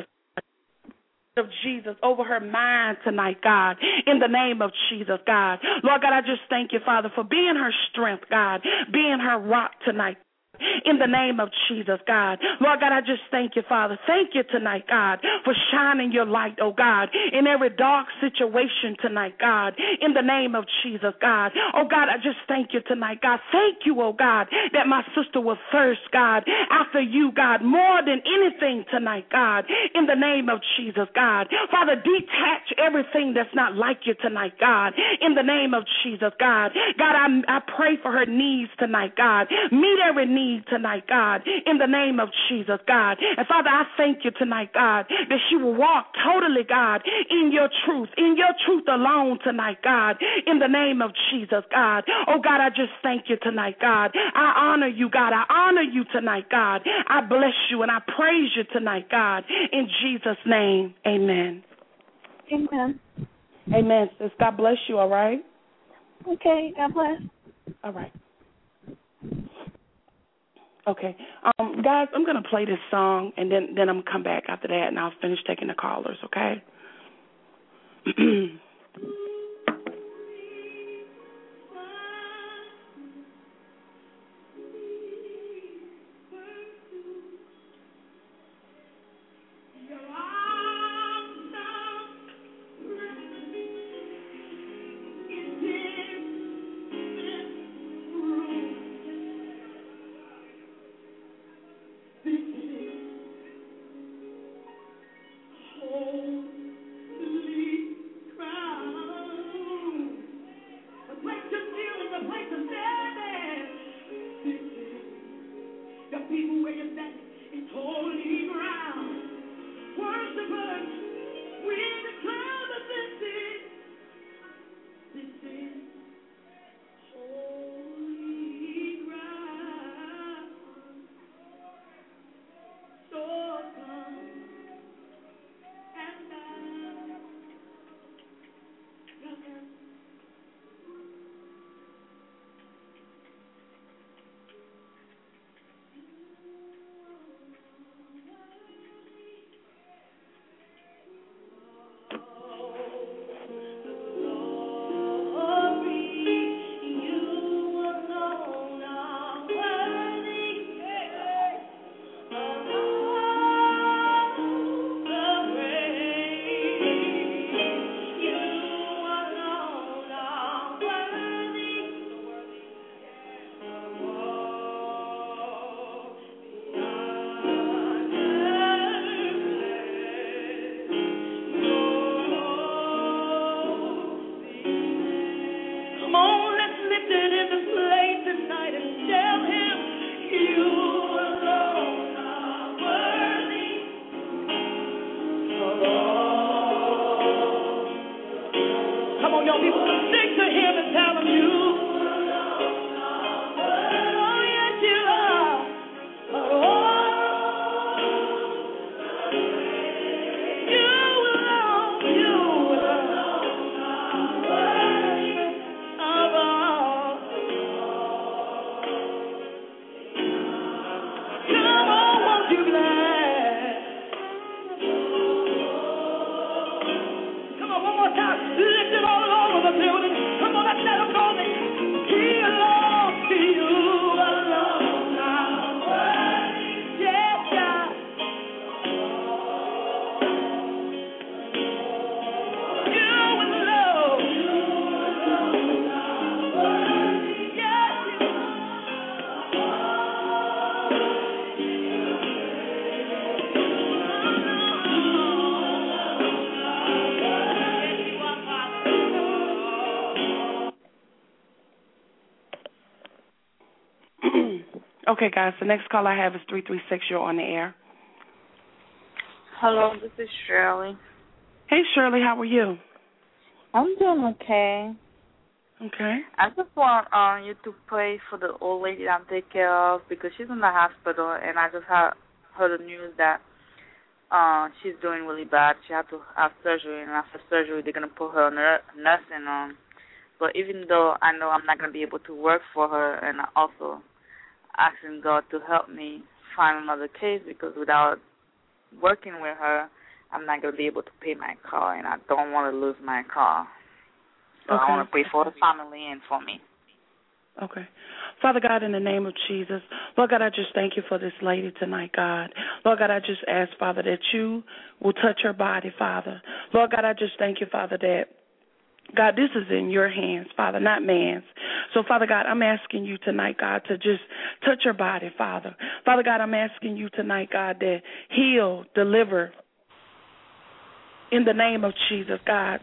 Of Jesus over her mind tonight, God, in the name of Jesus, God. Lord God, I just thank you, Father, for being her strength, God, being her rock tonight. In the name of Jesus, God. Lord God, I just thank you, Father. Thank you tonight, God, for shining your light, oh God, in every dark situation tonight, God, in the name of Jesus, God. Oh God, I just thank you tonight, God. Thank you, oh God, that my sister will thirst, God, after you, God, more than anything tonight, God, in the name of Jesus, God. Father, detach everything that's not like you tonight, God, in the name of Jesus, God. God, I pray for her needs tonight, God. Meet every need tonight, God, in the name of Jesus, God. And Father, I thank you tonight, God, that she will walk totally, God, in your truth alone tonight, God, in the name of Jesus, God. Oh, God, I just thank you tonight, God. I honor you, God. I honor you tonight, God. I bless you and I praise you tonight, God, in Jesus' name. Amen. Amen. Amen, sis. God bless you, all right? Okay, God bless. All right. Okay. Guys, I'm going to play this song, and then I'm going to come back after that, and I'll finish taking the callers, okay? Holy Okay, guys, the next call I have is 336. You're on the air. Hello, this is Shirley. Hey, Shirley, how are you? I'm doing okay. Okay. I just want you to pray for the old lady I'm taking care of because she's in the hospital, and I just heard the news that she's doing really bad. She had to have surgery, and after surgery, they're going to put her on nursing home. But even though I know I'm not going to be able to work for her, and I also asking God to help me find another case because without working with her, I'm not going to be able to pay my car, and I don't want to lose my car. So I want to pray for the family and for me. Okay. Father God, in the name of Jesus, Lord God, I just thank you for this lady tonight, God. Lord God, I just ask, Father, that you will touch her body, Father. Lord God, I just thank you, Father, that, God, this is in your hands, Father, not man's. So, Father God, I'm asking you tonight, God, to just touch her body, Father. Father God, I'm asking you tonight, God, that heal, deliver, in the name of Jesus, God.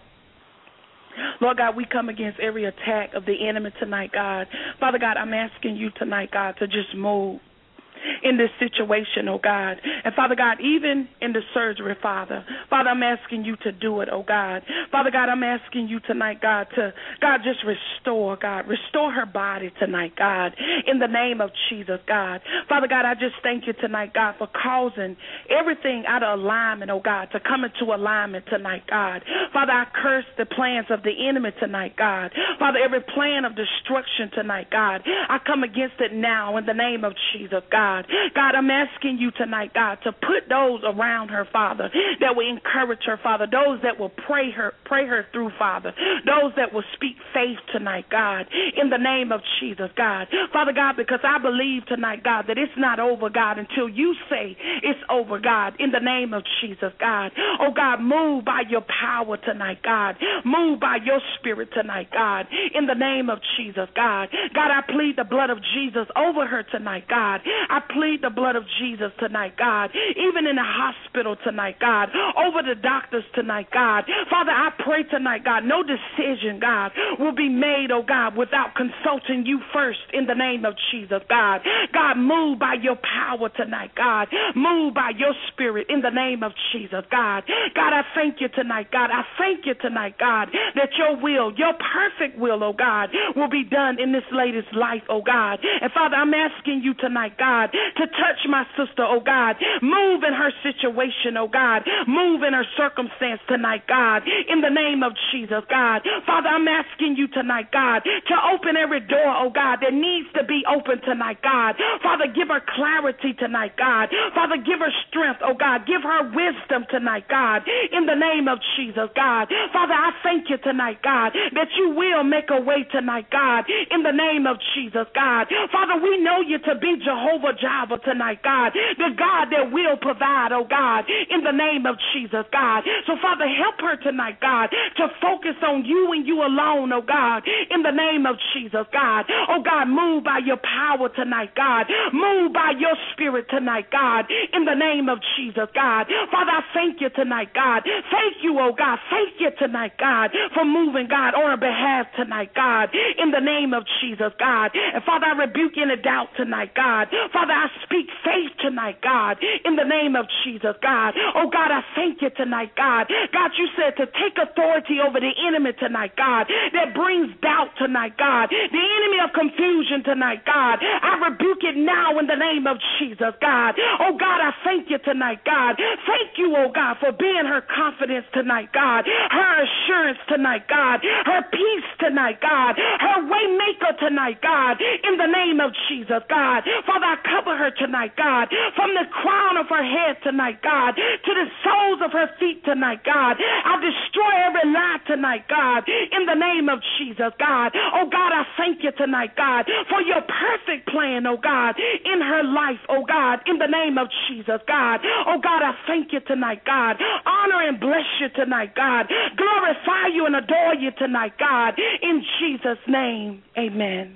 Lord God, we come against every attack of the enemy tonight, God. Father God, I'm asking you tonight, God, to just move in this situation, oh God. And Father God, even in the surgery, Father, I'm asking you to do it, oh God. Father God, I'm asking you tonight, God, to, God, just restore, God. Restore her body tonight, God, in the name of Jesus, God. Father God, I just thank you tonight, God, for causing everything out of alignment, oh God, to come into alignment tonight, God. Father, I curse the plans of the enemy tonight, God. Father, every plan of destruction tonight, God, I come against it now in the name of Jesus, God. God, I'm asking you tonight, God, to put those around her, Father, that will encourage her, Father, those that will pray her through, Father, those that will speak faith tonight, God, in the name of Jesus, God. Father God, because I believe tonight, God, that it's not over, God, until you say it's over, God, in the name of Jesus, God. Oh, God, move by your power tonight, God. Move by your spirit tonight, God, in the name of Jesus, God. God, I plead the blood of Jesus over her tonight, God. I plead the blood of Jesus tonight, God, even in the hospital tonight, God, over the doctors tonight, God. Father, I pray tonight, God, no decision, God, will be made, oh God, without consulting you first in the name of Jesus, God. God, move by your power tonight, God. Move by your spirit in the name of Jesus, God. God, I thank you tonight, God. I thank you tonight, God, that your will, your perfect will, oh God, will be done in this lady's life, oh God. And Father, I'm asking you tonight, God, to touch my sister, oh God. Move in her situation, oh God. Move in her circumstance tonight, God, in the name of Jesus, God. Father, I'm asking you tonight, God, to open every door, oh God, that needs to be open tonight, God. Father, give her clarity tonight, God. Father, give her strength, oh God. Give her wisdom tonight, God, in the name of Jesus, God. Father, I thank you tonight, God, that you will make a way tonight, God, in the name of Jesus, God. Father, we know you to be Jehovah Jireh tonight, God, the God that will provide, oh God, in the name of Jesus, God. So, Father, help her tonight, God, to focus on you and you alone, oh God, in the name of Jesus, God. Oh God, move by your power tonight, God. Move by your spirit tonight, God, in the name of Jesus, God. Father, I thank you tonight, God. Thank you, oh God. Thank you tonight, God, for moving, God, on our behalf tonight, God, in the name of Jesus, God. And Father, I rebuke any doubt tonight, God. Father, I speak faith tonight, God, in the name of Jesus, God. Oh, God, I thank you tonight, God. God, you said to take authority over the enemy tonight, God, that brings doubt tonight, God. The enemy of confusion tonight, God. I rebuke it now in the name of Jesus, God. Oh, God, I thank you tonight, God. Thank you, oh, God, for being her confidence tonight, God. Her assurance tonight, God. Her peace tonight, God. Her way maker tonight, God, in the name of Jesus, God. Father, I cover her tonight, God, from the crown of her head tonight, God, to the soles of her feet tonight, God. I destroy every lie tonight, God, in the name of Jesus, God. Oh, God, I thank you tonight, God, for your perfect plan, oh, God, in her life, oh, God, in the name of Jesus, God. Oh, God, I thank you tonight, God. Honor and bless you tonight, God. Glorify you and adore you tonight, God. In Jesus' name, amen.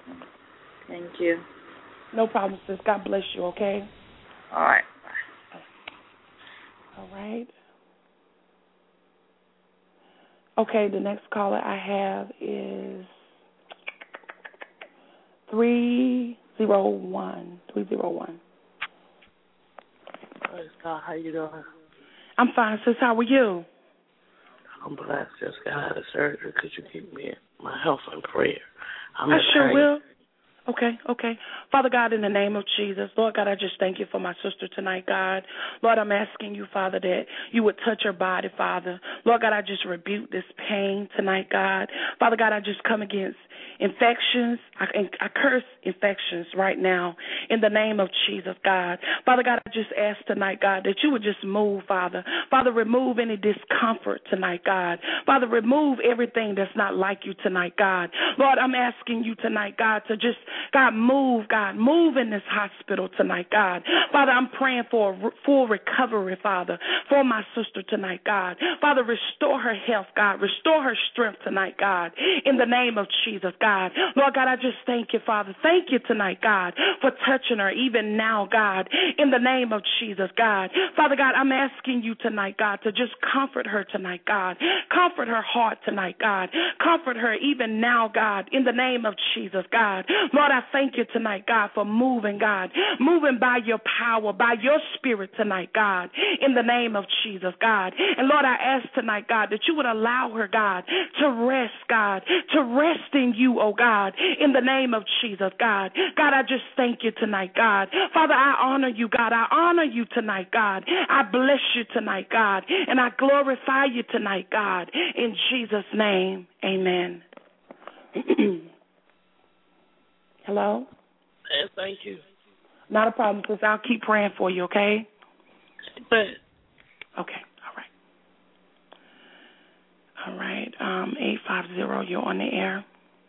Thank you. No problem, sis. God bless you, okay? All right. All right. Okay, the next caller I have is 3 301. Praise God. How you doing? I'm fine, sis. How are you? I'm blessed. Just got out of surgery. Could you keep me in my health and prayer? I sure will. Okay. Father God, in the name of Jesus, Lord God, I just thank you for my sister tonight, God. Lord, I'm asking you, Father, that you would touch her body, Father. Lord God, I just rebuke this pain tonight, God. Father God, I just come against infections. I curse infections right now in the name of Jesus, God. Father God, I just ask tonight, God, that you would just move, Father. Father, remove any discomfort tonight, God. Father, remove everything that's not like you tonight, God. Lord, I'm asking you tonight, God, to just, God, move in this hospital tonight, God. Father, I'm praying for a full recovery, Father, for my sister tonight, God. Father, restore her health, God. Restore her strength tonight, God, in the name of Jesus, God. Lord God, I just thank you, Father. Thank you tonight, God, for touching her even now, God, in the name of Jesus, God. Father God, I'm asking you tonight, God, to just comfort her tonight, God. Comfort her heart tonight, God. Comfort her even now, God, in the name of Jesus, God. Lord, I thank you tonight, God, for moving, God. Moving by your power, by your spirit tonight, God, in the name of Jesus, God. And Lord, I ask tonight, God, that you would allow her, God, to rest, God, to rest in you, oh God, in the name of Jesus, God. God, I just thank you tonight, God. Father, I honor you, God. I honor you tonight, God. I bless you tonight, God. And I glorify you tonight, God. In Jesus' name, amen. Hello? Yes, thank you. Not a problem, sis. I'll keep praying for you, okay? Amen. Okay, all right. 850, you're on the air.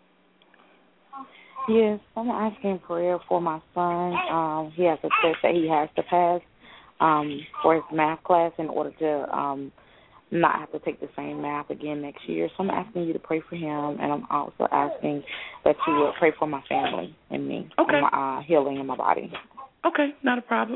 Yes, I'm asking prayer for my son. He has a test that he has to pass for his math class in order to not have to take the same math again next year. So I'm asking you to pray for him, and I'm also asking that you would pray for my family and me, okay, and my healing in my body. Okay, not a problem.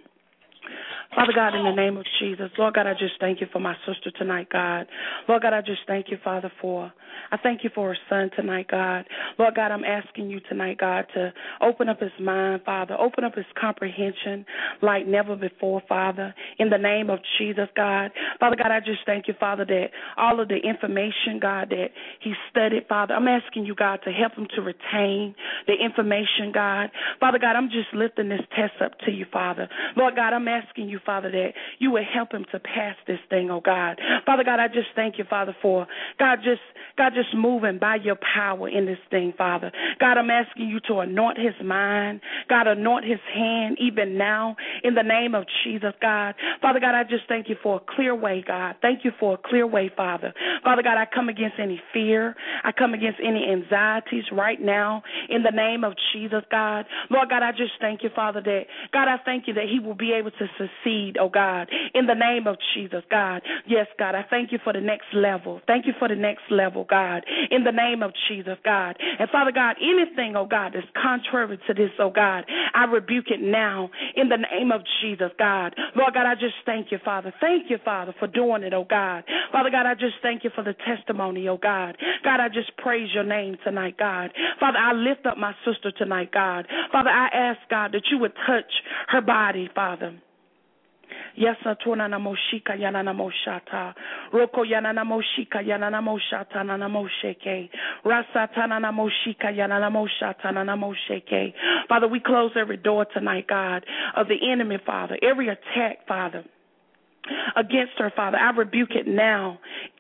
Father God, in the name of Jesus, Lord God, I just thank you for my sister tonight, God. Lord God, I just thank you, Father, I thank you for her son tonight, God. Lord God, I'm asking you tonight, God, to open up his mind, Father. Open up his comprehension like never before, Father, in the name of Jesus, God. Father God, I just thank you, Father, that all of the information, God, that he studied, Father, I'm asking you, God, to help him to retain the information, God. Father God, I'm just lifting this test up to you, Father. Lord God, I'm asking you, Father, that you would help him to pass this thing, oh God. Father God, I just thank you, Father, for God just moving by your power in this thing, Father. God, I'm asking you to anoint his mind. God, anoint his hand even now in the name of Jesus, God. Father God, I just thank you for a clear way, God. Thank you for a clear way, Father. Father God, I come against any fear. I come against any anxieties right now in the name of Jesus, God. Lord God, I just thank you, Father, that God, I thank you that he will be able to succeed, oh God, in the name of Jesus, God. Yes, God, I thank you for the next level. Thank you for the next level, God, in the name of Jesus, God. And Father God, anything, oh God, that's contrary to this, oh God, I rebuke it now in the name of Jesus, God. Lord God, I just thank you, Father. Thank you, Father, for doing it, oh God. Father God, I just thank you for the testimony, oh God. God, I just praise your name tonight, God. Father, I lift up my sister tonight, God. Father, I ask, God, that you would touch her body, Father. Yes, Atuna Namoshika Yanana Moshata, Roko Yanana Moshika Yanana Moshata Nanamosheke, Rasatana Namoshika Yanana Moshata Nanamosheke. Father, we close every door tonight, God, of the enemy, Father. Every attack, Father, against her, Father, I rebuke it now.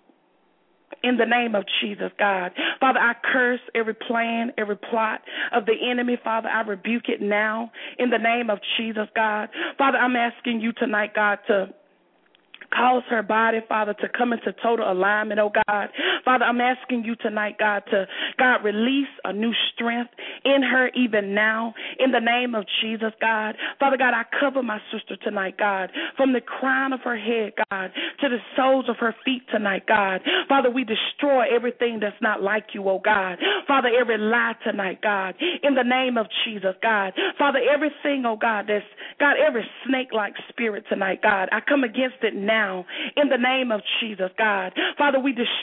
In the name of Jesus, God. Father, I curse every plan, every plot of the enemy. Father, I rebuke it now in the name of Jesus, God. Father, I'm asking you tonight, God, to cause her body, Father, to come into total alignment, oh God. Father, I'm asking you tonight, God, to, God, release a new strength in her even now in the name of Jesus, God. Father God, I cover my sister tonight, God, from the crown of her head, God, to the soles of her feet tonight, God. Father, we destroy everything that's not like you, oh God. Father, every lie tonight, God, in the name of Jesus, God. Father, everything, oh God, that's, God, every snake-like spirit tonight, God, I come against it now in the name of Jesus, God. Father, we destroy every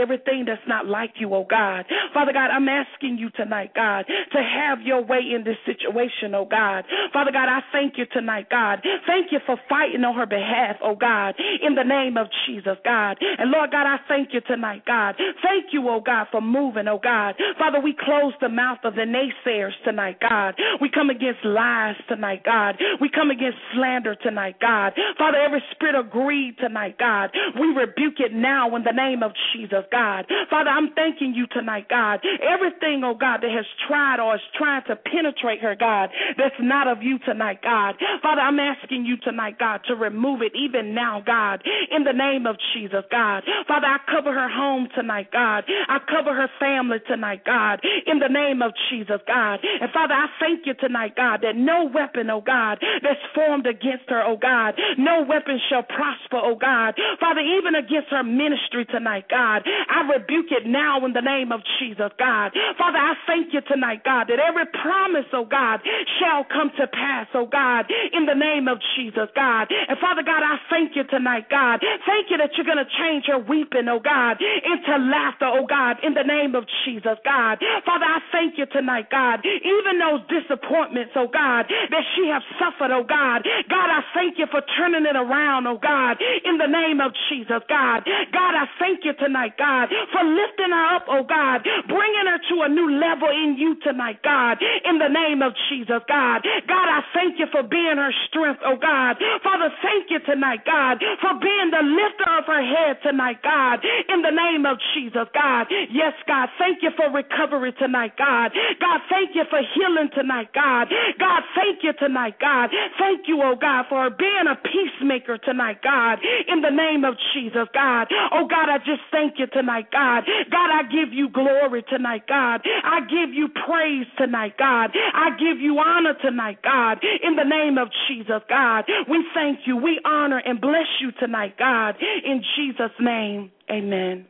everything that's not like you, oh God. Father God, I'm asking you tonight, God, to have your way in this situation, oh God. Father God, I thank you tonight, God. Thank you for fighting on her behalf, oh God, in the name of Jesus, God. And Lord God, I thank you tonight, God. Thank you, oh God, for moving, oh God. Father, we close the mouth of the naysayers tonight, God. We come against lies tonight, God. We come against slander tonight, God. Father, every spirit of greed tonight, God, we rebuke it now in the name of Jesus, God. Father, I'm thanking you tonight, God. Everything, oh God, that has tried or is trying to penetrate her, God, that's not of you tonight, God. Father, I'm asking you tonight, God, to remove it even now, God, in the name of Jesus, God. Father, I cover her home tonight, God. I cover her family tonight, God, in the name of Jesus, God. And Father, I thank you tonight, God, that no weapon, oh God, that's formed against her, oh God, no weapon shall prosper, oh God. Father, even against her ministry tonight, God, I rebuke it now in the name of Jesus, God. Father, I thank you tonight, God, that every promise, oh God, shall come to pass, oh God, in the name of Jesus, God. And Father God, I thank you tonight, God. Thank you that you're going to change her weeping, oh God, into laughter, oh God, in the name of Jesus, God. Father, I thank you tonight, God. Even those disappointments, oh God, that she has suffered, oh God. God, I thank you for turning it around, oh God, in the name of Jesus, God. God, I thank you tonight, God, for lifting her up, oh God, bringing her to a new level in you tonight, God, in the name of Jesus, God. God, I thank you for being her strength, oh God. Father, thank you tonight, God, for being the lifter of her head tonight, God, in the name of Jesus, God. Yes, God, thank you for recovery tonight, God. God, thank you for healing tonight, God. God, thank you tonight, God. Thank you, oh God, for being a peacemaker tonight, God, in the name of Jesus, God. Oh God, I just thank you tonight, God. God, I give you glory tonight, God. I give you praise tonight, God. I give you honor tonight, God, in the name of Jesus, God. We thank you. We honor and bless you tonight, God, in Jesus' name. Amen.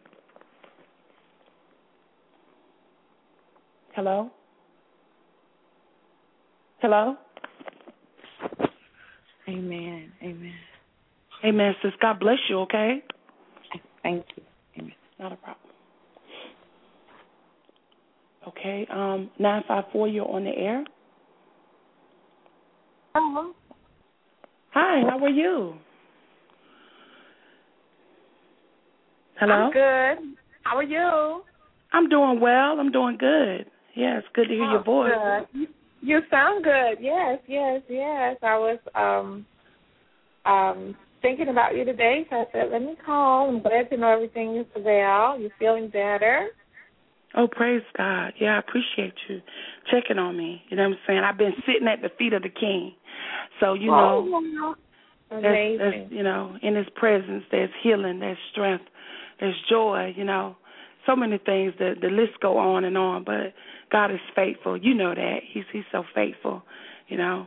Hello? Hello? Amen. Amen. Amen, sis. God bless you, okay? Thank you. Amen. Not a problem. Okay, 954, you're on the air. Hello. Hi, how are you? Hello? I'm good. How are you? I'm doing well. I'm doing good. Yeah, it's good to hear your voice. Good. You sound good. Yes, yes, yes. I was thinking about you today, so I said, let me call. I'm glad to know everything is well. You're feeling better? Oh, praise God. Yeah, I appreciate you checking on me. You know what I'm saying? I've been sitting at the feet of the King. So, you know, amazing. you know, in his presence there's healing, there's strength, there's joy, you know. So many things, the list go on, but God is faithful. You know that. He's so faithful, you know.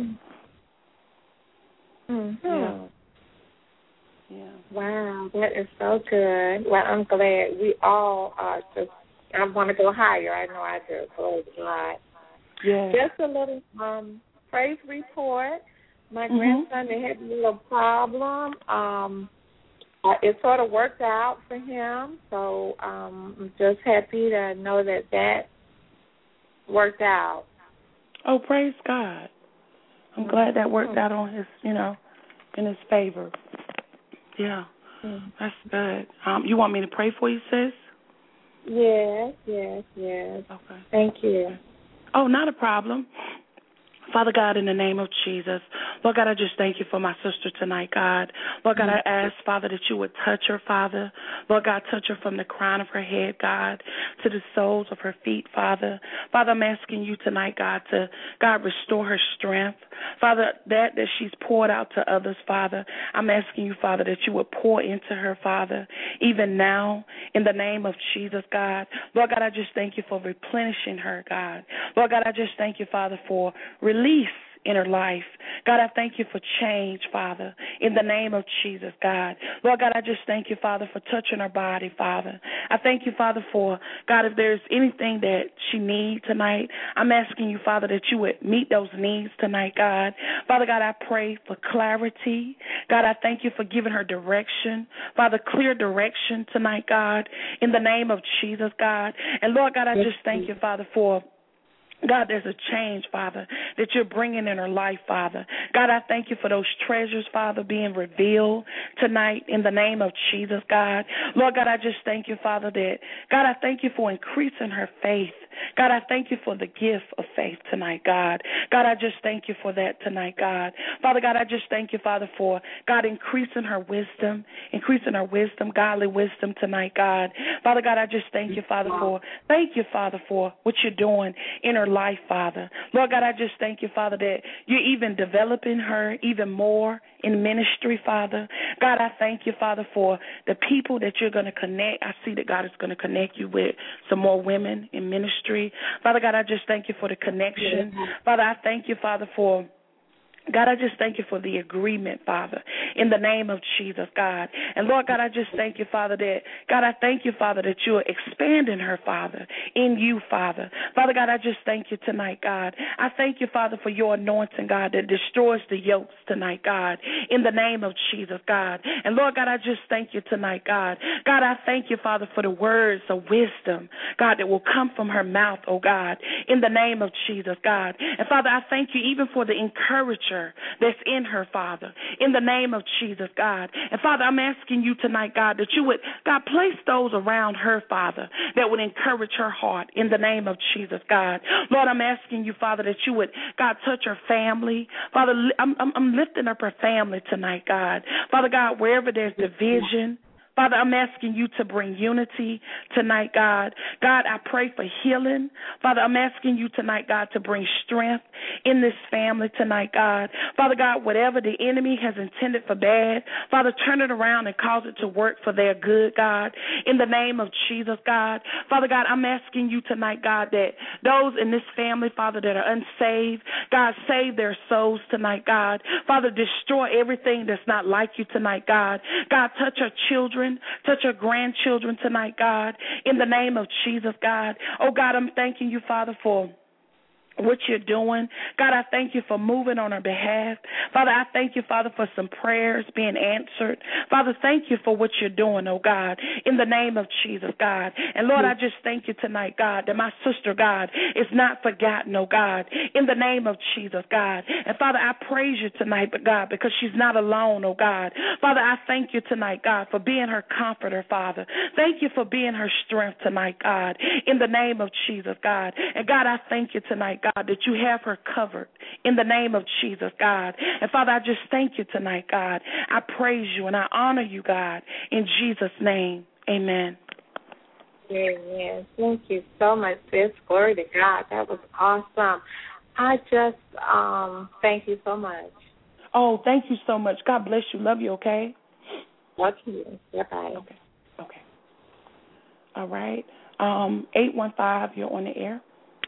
Mm-hmm. Yeah. Yeah. Wow, that is so good. Well, I'm glad we all are just, I want to go higher. I know I do. Glory to God. Yeah. Just a little praise report. My grandson, they had a little problem. It sort of worked out for him, so I'm just happy to know that worked out. Oh, praise God. I'm glad that worked out on his, you know, in his favor. Yeah, that's good. You want me to pray for you, sis? Yes, yes, yes. Okay. Thank you. Oh, not a problem. Father God, in the name of Jesus, Lord God, I just thank you for my sister tonight, God. Lord God, I ask, Father, that you would touch her, Father. Lord God, touch her from the crown of her head, God, to the soles of her feet, Father. Father, I'm asking you tonight, God, to, God, restore her strength. Father, that she's poured out to others, Father, I'm asking you, Father, that you would pour into her, Father, even now, in the name of Jesus, God. Lord God, I just thank you for replenishing her, God. Lord God, I just thank you, Father, for release in her life. God, I thank you for change, Father, in the name of Jesus, God. Lord God, I just thank you, Father, for touching her body, Father. I thank you, Father, for, God, if there's anything that she needs tonight, I'm asking you, Father, that you would meet those needs tonight, God. Father God, I pray for clarity. God, I thank you for giving her direction. Father, clear direction tonight, God, in the name of Jesus, God. And Lord God, I just thank you, Father, for God, there's a change, Father, that you're bringing in her life, Father. God, I thank you for those treasures, Father, being revealed tonight in the name of Jesus, God. Lord God, I just thank you, Father, that, God, I thank you for increasing her faith. God, I thank you for the gift of faith tonight, God. God, I just thank you for that tonight, God. Father God, I just thank you, Father, for, God, increasing her wisdom, godly wisdom tonight, God. Father God, I just thank you, Father, for what you're doing in her life, Father. Lord God, I just thank you, Father, that you're even developing her even more in ministry, Father. God, I thank you, Father, for the people that you're going to connect. I see that God is going to connect you with some more women in ministry. Father God, I just thank you for the connection. Father, I thank you, Father, for God, I just thank you for the agreement, Father, in the name of Jesus, God. And, Lord God, I just thank you, Father, that, God, I thank you, Father, that you are expanding her, Father, in you, Father. Father God, I just thank you tonight, God. I thank you, Father, for your anointing, God, that destroys the yokes tonight, God, in the name of Jesus, God. And, Lord God, I just thank you tonight, God. God, I thank you, Father, for the words of wisdom, God, that will come from her mouth, oh God, in the name of Jesus, God. And, Father, I thank you even for the encouragement that's in her, Father, in the name of Jesus, God. And, Father, I'm asking you tonight, God, that you would, God, place those around her, Father, that would encourage her heart in the name of Jesus, God. Lord, I'm asking you, Father, that you would, God, touch her family. Father, I'm lifting up her family tonight, God. Father God, wherever there's division, Father, I'm asking you to bring unity tonight, God. God, I pray for healing. Father, I'm asking you tonight, God, to bring strength in this family tonight, God. Father God, whatever the enemy has intended for bad, Father, turn it around and cause it to work for their good, God, in the name of Jesus, God. Father God, I'm asking you tonight, God, that those in this family, Father, that are unsaved, God, save their souls tonight, God. Father, destroy everything that's not like you tonight, God. God, touch our children. Touch our grandchildren tonight, God, in the name of Jesus, God. Oh, God, I'm thanking you, Father, for what you're doing. God, I thank you for moving on our behalf. Father, I thank you, Father, for some prayers being answered. Father, thank you for what you're doing, oh God, in the name of Jesus, God. And Lord, I just thank you tonight, God, that my sister, God, is not forgotten, oh God, in the name of Jesus, God. And Father, I praise you tonight, but God, because she's not alone, oh God. Father, I thank you tonight, God, for being her comforter, Father. Thank you for being her strength tonight, God, in the name of Jesus, God. And God, I thank you tonight, God, that you have her covered in the name of Jesus, God. And Father, I just thank you tonight, God. I praise you and I honor you, God, in Jesus' name. Amen. Amen. Thank you so much, sis. Glory to God. That was awesome. I just thank you so much. Oh, thank you so much. God bless you. Love you, okay? Love you. Bye-bye. Okay. All right. 815, you're on the air.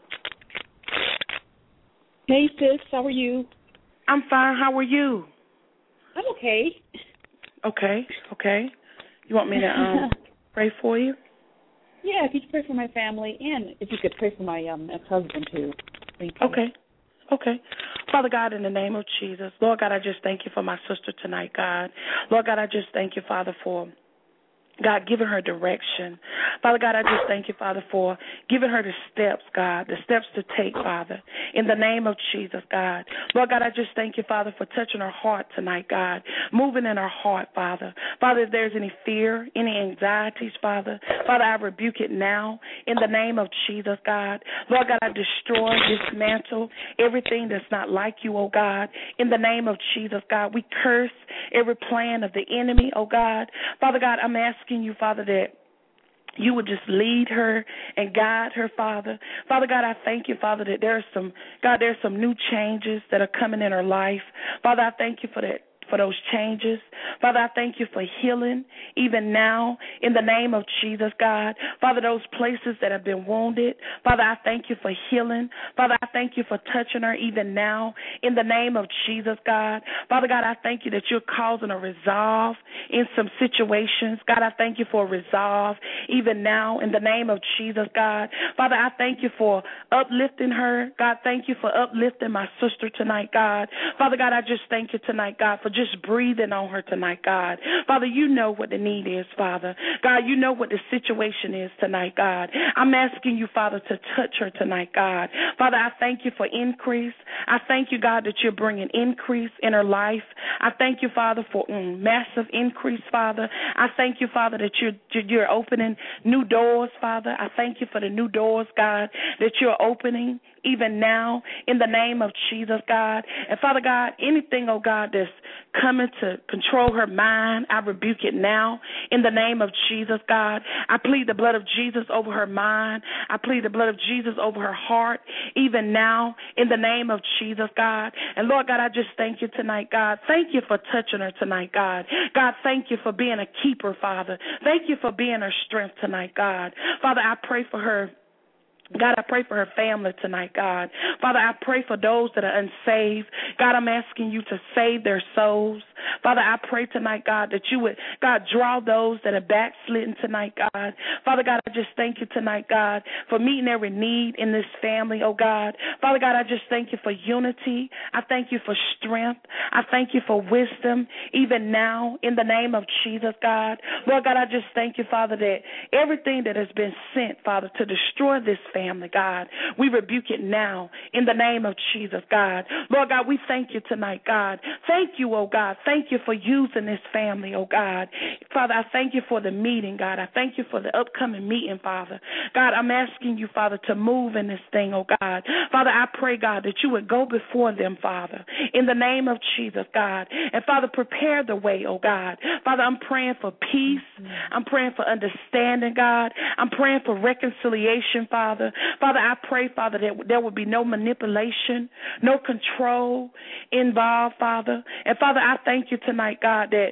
Hey, sis, how are you? I'm fine. How are you? I'm okay. Okay. You want me to pray for you? Yeah, if you could pray for my family, and if you could pray for my ex-husband, too. Thank you. Okay. Father God, in the name of Jesus, Lord God, I just thank you for my sister tonight, God. Lord God, I just thank you, Father, for God, giving her direction. Father God, I just thank you, Father, for giving her the steps, God, the steps to take, Father, in the name of Jesus, God. Lord God, I just thank you, Father, for touching her heart tonight, God, moving in her heart, Father. Father, if there's any fear, any anxieties, Father, I rebuke it now in the name of Jesus, God. Lord God, I destroy, dismantle everything that's not like you, oh God, in the name of Jesus, God. We curse every plan of the enemy, oh God. Father God, I'm asking you, Father, that you would just lead her and guide her, Father. Father God, I thank you, Father, that there's some new changes that are coming in her life. Father, I thank you for for those changes. Father, I thank you for healing even now in the name of Jesus, God. Father, those places that have been wounded, Father, I thank you for healing. Father, I thank you for touching her even now in the name of Jesus, God. Father God, I thank you that you're causing a resolve in some situations. God, I thank you for a resolve even now in the name of Jesus, God. Father, I thank you for uplifting her. God, thank you for uplifting my sister tonight, God. Father God, I just thank you tonight, God, for just breathing on her tonight, God. Father, you know what the need is, Father. God, you know what the situation is tonight, God. I'm asking you, Father, to touch her tonight, God. Father, I thank you for increase. I thank you, God, that you're bringing increase in her life. I thank you, Father, for massive increase, Father. I thank you, Father, that you're opening new doors, Father. I thank you for the new doors, God, that you're opening even now in the name of Jesus, God. And Father God, anything, oh God, that's coming to control her mind, I rebuke it now in the name of Jesus, God. I plead the blood of Jesus over her mind. I plead the blood of Jesus over her heart, even now in the name of Jesus, God. And Lord God, I just thank you tonight, God. Thank you for touching her tonight, God. God, thank you for being a keeper, Father. Thank you for being her strength tonight, God. Father, I pray for her. God, I pray for her family tonight, God. Father, I pray for those that are unsaved. God, I'm asking you to save their souls. Father, I pray tonight, God, that you would, God, draw those that are backslidden tonight, God. Father God, I just thank you tonight, God, for meeting every need in this family, oh God. Father God, I just thank you for unity. I thank you for strength. I thank you for wisdom, even now, in the name of Jesus, God. Lord God, I just thank you, Father, that everything that has been sent, Father, to destroy this family, God, we rebuke it now in the name of Jesus, God. Lord God, we thank you tonight, God. Thank you, oh God. Thank you for using this family, oh God. Father, I thank you for the meeting, God. I thank you for the upcoming meeting, Father. God, I'm asking you, Father, to move in this thing, oh God. Father, I pray, God, that you would go before them, Father, in the name of Jesus, God. And Father, prepare the way, oh God. Father, I'm praying for peace. I'm praying for understanding, God. I'm praying for reconciliation, Father. Father, I pray, Father, that there would be no manipulation, no control involved, Father. And Father, I thank you tonight, God, that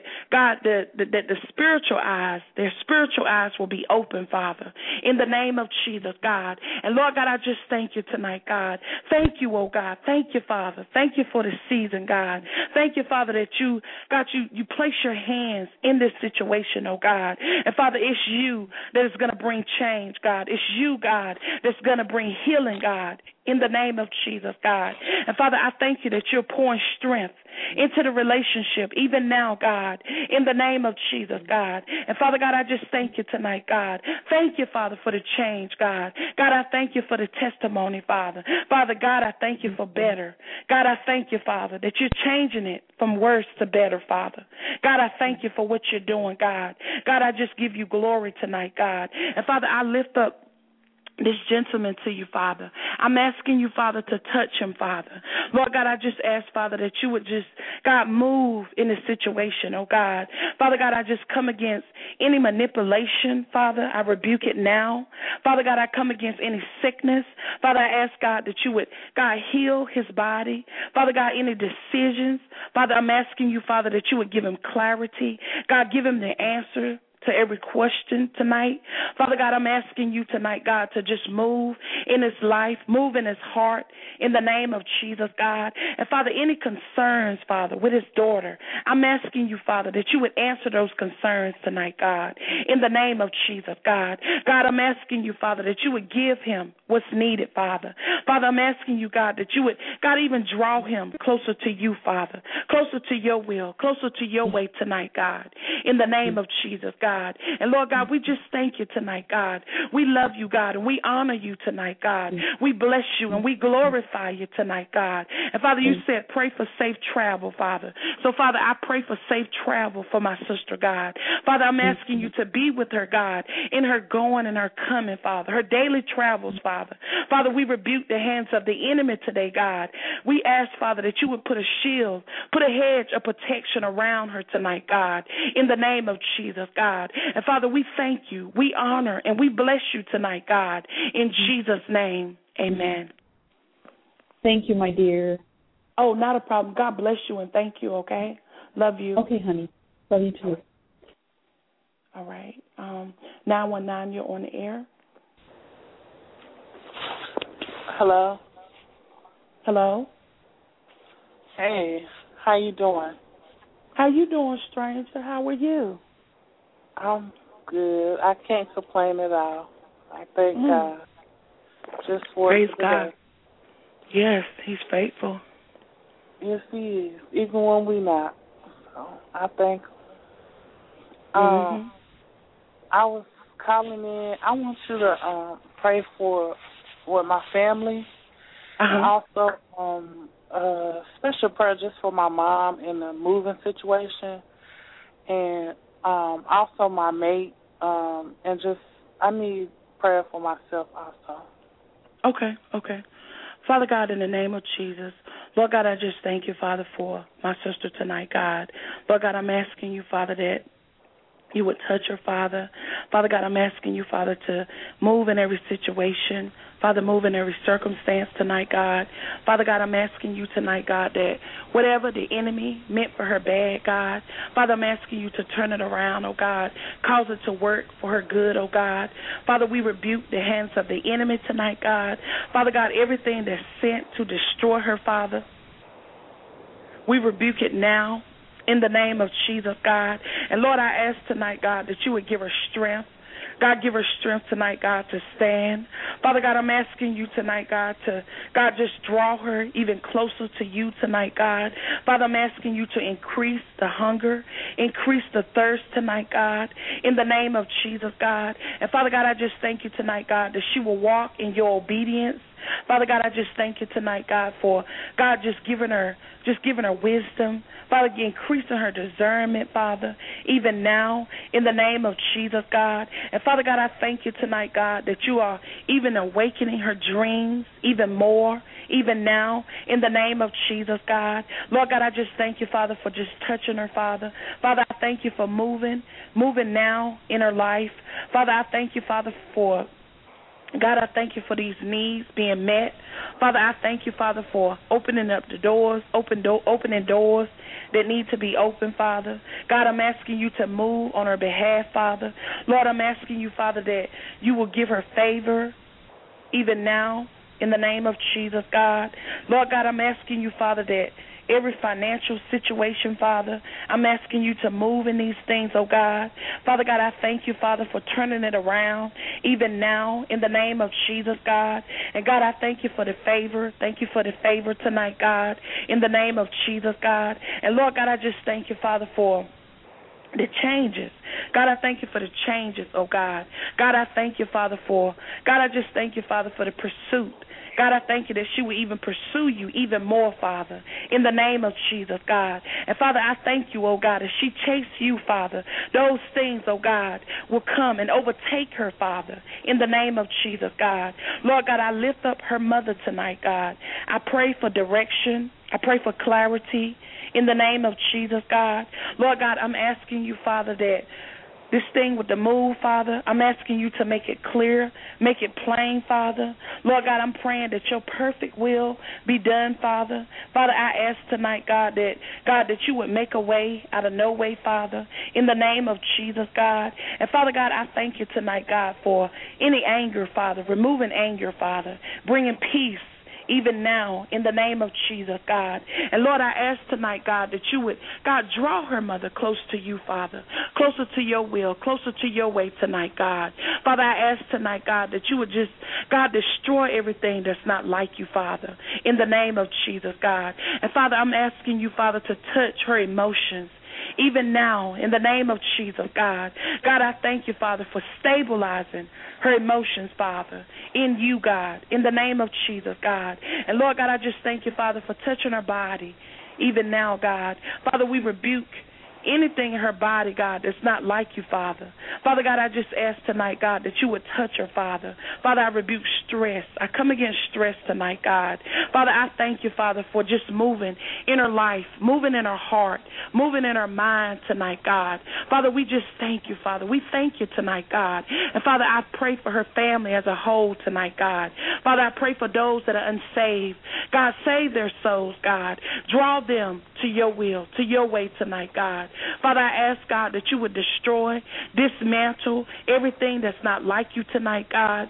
the spiritual eyes, their spiritual eyes will be open, Father, in the name of Jesus, God. And Lord God, I just thank you tonight, God. Thank you, oh God. Thank you, Father. Thank you for the season, God. Thank you, Father, that you place your hands in this situation, oh God. And Father, it's you that is going to bring change, God. It's you, God, that's going to bring healing, God, in the name of Jesus, God. And Father, I thank you that you're pouring strength into the relationship, even now, God, in the name of Jesus, God. And Father God, I just thank you tonight, God. Thank you, Father, for the change, God. God, I thank you for the testimony, Father. Father God, I thank you for better. God, I thank you, Father, that you're changing it from worse to better, Father. God, I thank you for what you're doing, God. God, I just give you glory tonight, God. And Father, I lift up this gentleman to you, Father. I'm asking you, Father, to touch him, Father. Lord God, I just ask, Father, that you would just, God, move in this situation, oh God. Father God, I just come against any manipulation, Father. I rebuke it now. Father God, I come against any sickness. Father, I ask, God, that you would, God, heal his body. Father God, any decisions. Father, I'm asking you, Father, that you would give him clarity. God, give him the answer to every question tonight. Father God, I'm asking you tonight, God, to just move in his life, move in his heart, in the name of Jesus, God. And Father, any concerns, Father, with his daughter, I'm asking you, Father, that you would answer those concerns tonight, God, in the name of Jesus, God. God, I'm asking you, Father, that you would give him what's needed, Father. Father, I'm asking you, God, that you would, God, even draw him closer to you, Father, closer to your will, closer to your way tonight, God, in the name of Jesus, God. And Lord God, we just thank you tonight, God. We love you, God, and we honor you tonight, God. We bless you and we glorify you tonight, God. And Father, you said pray for safe travel, Father. So, Father, I pray for safe travel for my sister, God. Father, I'm asking you to be with her, God, in her going and her coming, Father, her daily travels, Father. Father, we rebuke the hands of the enemy today, God. We ask, Father, that you would put a shield, put a hedge of protection around her tonight, God, in the name of Jesus, God. And Father, we thank you, we honor, and we bless you tonight, God, in Jesus' name. Amen. Thank you, my dear. Oh, not a problem. God bless you and thank you, okay? Love you. Okay, honey. Love you too. All right. 919, you're on the air. Hello. Hello. Hey, how you doing? How you doing, stranger? How are you? I'm good. I can't complain at all. I thank God. Just for Praise today. God. Yes, He's faithful. Yes, He is. Even when we not. So I thank. I was calling in. I want you to pray for my family, and also special prayer just for my mom in the moving situation, and also my mate, and just I need prayer for myself also. Okay. Father God, in the name of Jesus, Lord God, I just thank you, Father, for my sister tonight, God. Lord God, I'm asking you, Father, that you would touch her, Father. Father God, I'm asking you, Father, to move in every situation. Father, move in every circumstance tonight, God. Father God, I'm asking you tonight, God, that whatever the enemy meant for her bad, God, Father, I'm asking you to turn it around, oh God. Cause it to work for her good, oh God. Father, we rebuke the hands of the enemy tonight, God. Father God, everything that's sent to destroy her, Father, we rebuke it now. In the name of Jesus, God. And Lord, I ask tonight, God, that you would give her strength. God, give her strength tonight, God, to stand. Father God, I'm asking you tonight, God, to, God, just draw her even closer to you tonight, God. Father, I'm asking you to increase the hunger, increase the thirst tonight, God, in the name of Jesus, God. And Father God, I just thank you tonight, God, that she will walk in your obedience. Father God, I just thank you tonight, God, for God just giving her wisdom. Father, increasing her discernment, Father, even now, in the name of Jesus, God. And Father God, I thank you tonight, God, that you are even awakening her dreams even more, even now, in the name of Jesus, God. Lord God, I just thank you, Father, for just touching her, Father. Father, I thank you for moving now in her life. Father, I thank you, Father, for God, I thank you for these needs being met. Father, I thank you, Father, for opening up the doors, opening doors that need to be open, Father. God, I'm asking you to move on her behalf, Father. Lord, I'm asking you, Father, that you will give her favor even now in the name of Jesus, God. Lord God, I'm asking you, Father, that every financial situation, Father, I'm asking you to move in these things, oh God. Father God, I thank you, Father, for turning it around even now in the name of Jesus, God. And God, I thank you for the favor. Thank you for the favor tonight, God, in the name of Jesus, God. And Lord God, I just thank you, Father, for the changes. God, I thank you for the changes, oh God. God, I thank you, Father, for God, I just thank you, Father, for the pursuit. God, I thank you that she will even pursue you even more, Father, in the name of Jesus, God. And, Father, I thank you, oh God, as she chase you, Father, those things, oh God, will come and overtake her, Father, in the name of Jesus, God. Lord God, I lift up her mother tonight, God. I pray for direction. I pray for clarity in the name of Jesus, God. Lord God, I'm asking you, Father, that this thing with the move, Father, I'm asking you to make it clear, make it plain, Father. Lord God, I'm praying that your perfect will be done, Father. Father, I ask tonight, God, that you would make a way out of no way, Father, in the name of Jesus, God. And Father God, I thank you tonight, God, for any anger, Father, removing anger, Father, bringing peace, even now, in the name of Jesus, God. And Lord, I ask tonight, God, that you would, God, draw her mother close to you, Father, closer to your will, closer to your way tonight, God. Father, I ask tonight, God, that you would just, God, destroy everything that's not like you, Father, in the name of Jesus, God. And Father, I'm asking you, Father, to touch her emotions, even now, in the name of Jesus, God. God, I thank you, Father, for stabilizing her emotions, Father, in you, God, in the name of Jesus, God. And Lord God, I just thank you, Father, for touching her body, even now, God. Father, we rebuke anything in her body, God, that's not like you, Father. Father God, I just ask tonight, God, that you would touch her, Father. Father, I rebuke stress. I come against stress tonight, God. Father, I thank you, Father, for just moving in her life, moving in her heart, moving in her mind tonight, God. Father, we just thank you, Father. We thank you tonight, God. And Father, I pray for her family as a whole tonight, God. Father, I pray for those that are unsaved. God, save their souls, God. Draw them to your will, to your way tonight, God. Father, I ask, God, that you would destroy, dismantle everything that's not like you tonight, God.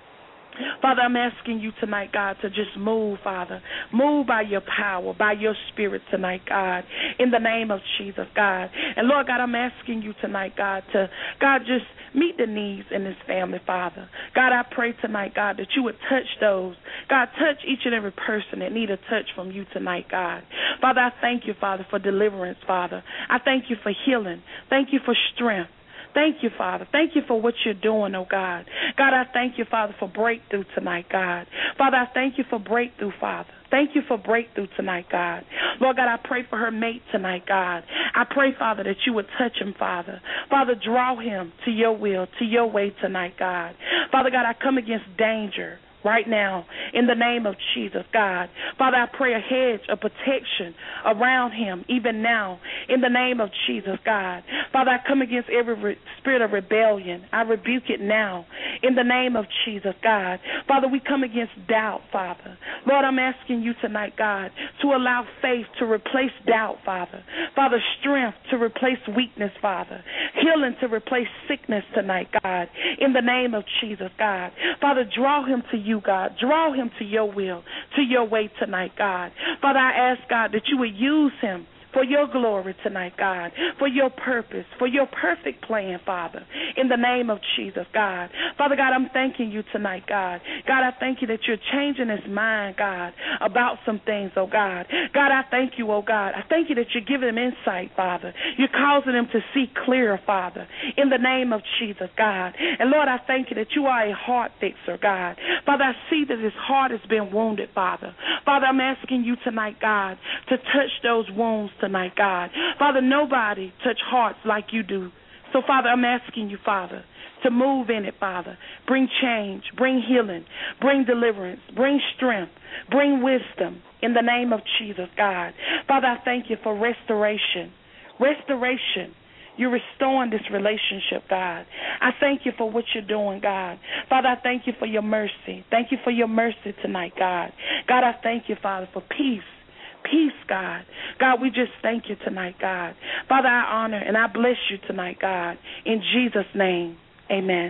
Father, I'm asking you tonight, God, to just move, Father. Move by your power, by your spirit tonight, God, in the name of Jesus, God. And, Lord God, I'm asking you tonight, God, to, God, just meet the needs in this family, Father. God, I pray tonight, God, that you would touch those. God, touch each and every person that need a touch from you tonight, God. Father, I thank you, Father, for deliverance, Father. I thank you for healing. Thank you for strength. Thank you, Father. Thank you for what you're doing, oh God. God, I thank you, Father, for breakthrough tonight, God. Father, I thank you for breakthrough, Father. Thank you for breakthrough tonight, God. Lord God, I pray for her mate tonight, God. I pray, Father, that you would touch him, Father. Father, draw him to your will, to your way tonight, God. Father God, I come against danger right now in the name of Jesus, God. Father, I pray a hedge of protection around him even now in the name of Jesus, God. Father, I come against every spirit of rebellion. I rebuke it now in the name of Jesus, God. Father, we come against doubt, Father. Lord, I'm asking you tonight, God, to allow faith to replace doubt, Father. Father, strength to replace weakness, Father. Healing to replace sickness tonight, God, in the name of Jesus, God. Father, draw him to you, God. Draw him to your will, to your way tonight, God. Father, I ask, God, that you would use him for your glory tonight, God, for your purpose, for your perfect plan, Father, in the name of Jesus, God. Father God, I'm thanking you tonight, God. God, I thank you that you're changing his mind, God, about some things, oh God. God, I thank you, oh God. I thank you that you're giving him insight, Father. You're causing him to see clearer, Father, in the name of Jesus, God. And Lord, I thank you that you are a heart fixer, God. Father, I see that his heart has been wounded, Father. Father, I'm asking you tonight, God, to touch those wounds tonight, God. Father, nobody touch hearts like you do. So, Father, I'm asking you, Father, to move in it, Father. Bring change, bring healing, bring deliverance, bring strength, bring wisdom in the name of Jesus, God. Father, I thank you for restoration. Restoration. You're restoring this relationship, God. I thank you for what you're doing, God. Father, I thank you for your mercy. Thank you for your mercy tonight, God. God, I thank you, Father, for peace. Peace, God. God, we just thank you tonight, God. Father, I honor and I bless you tonight, God. In Jesus' name, amen.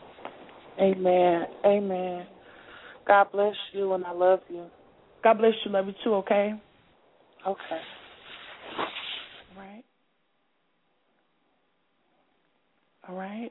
Amen. Amen. God bless you and I love you. God bless you. Love you too, okay? Okay. All right. All right.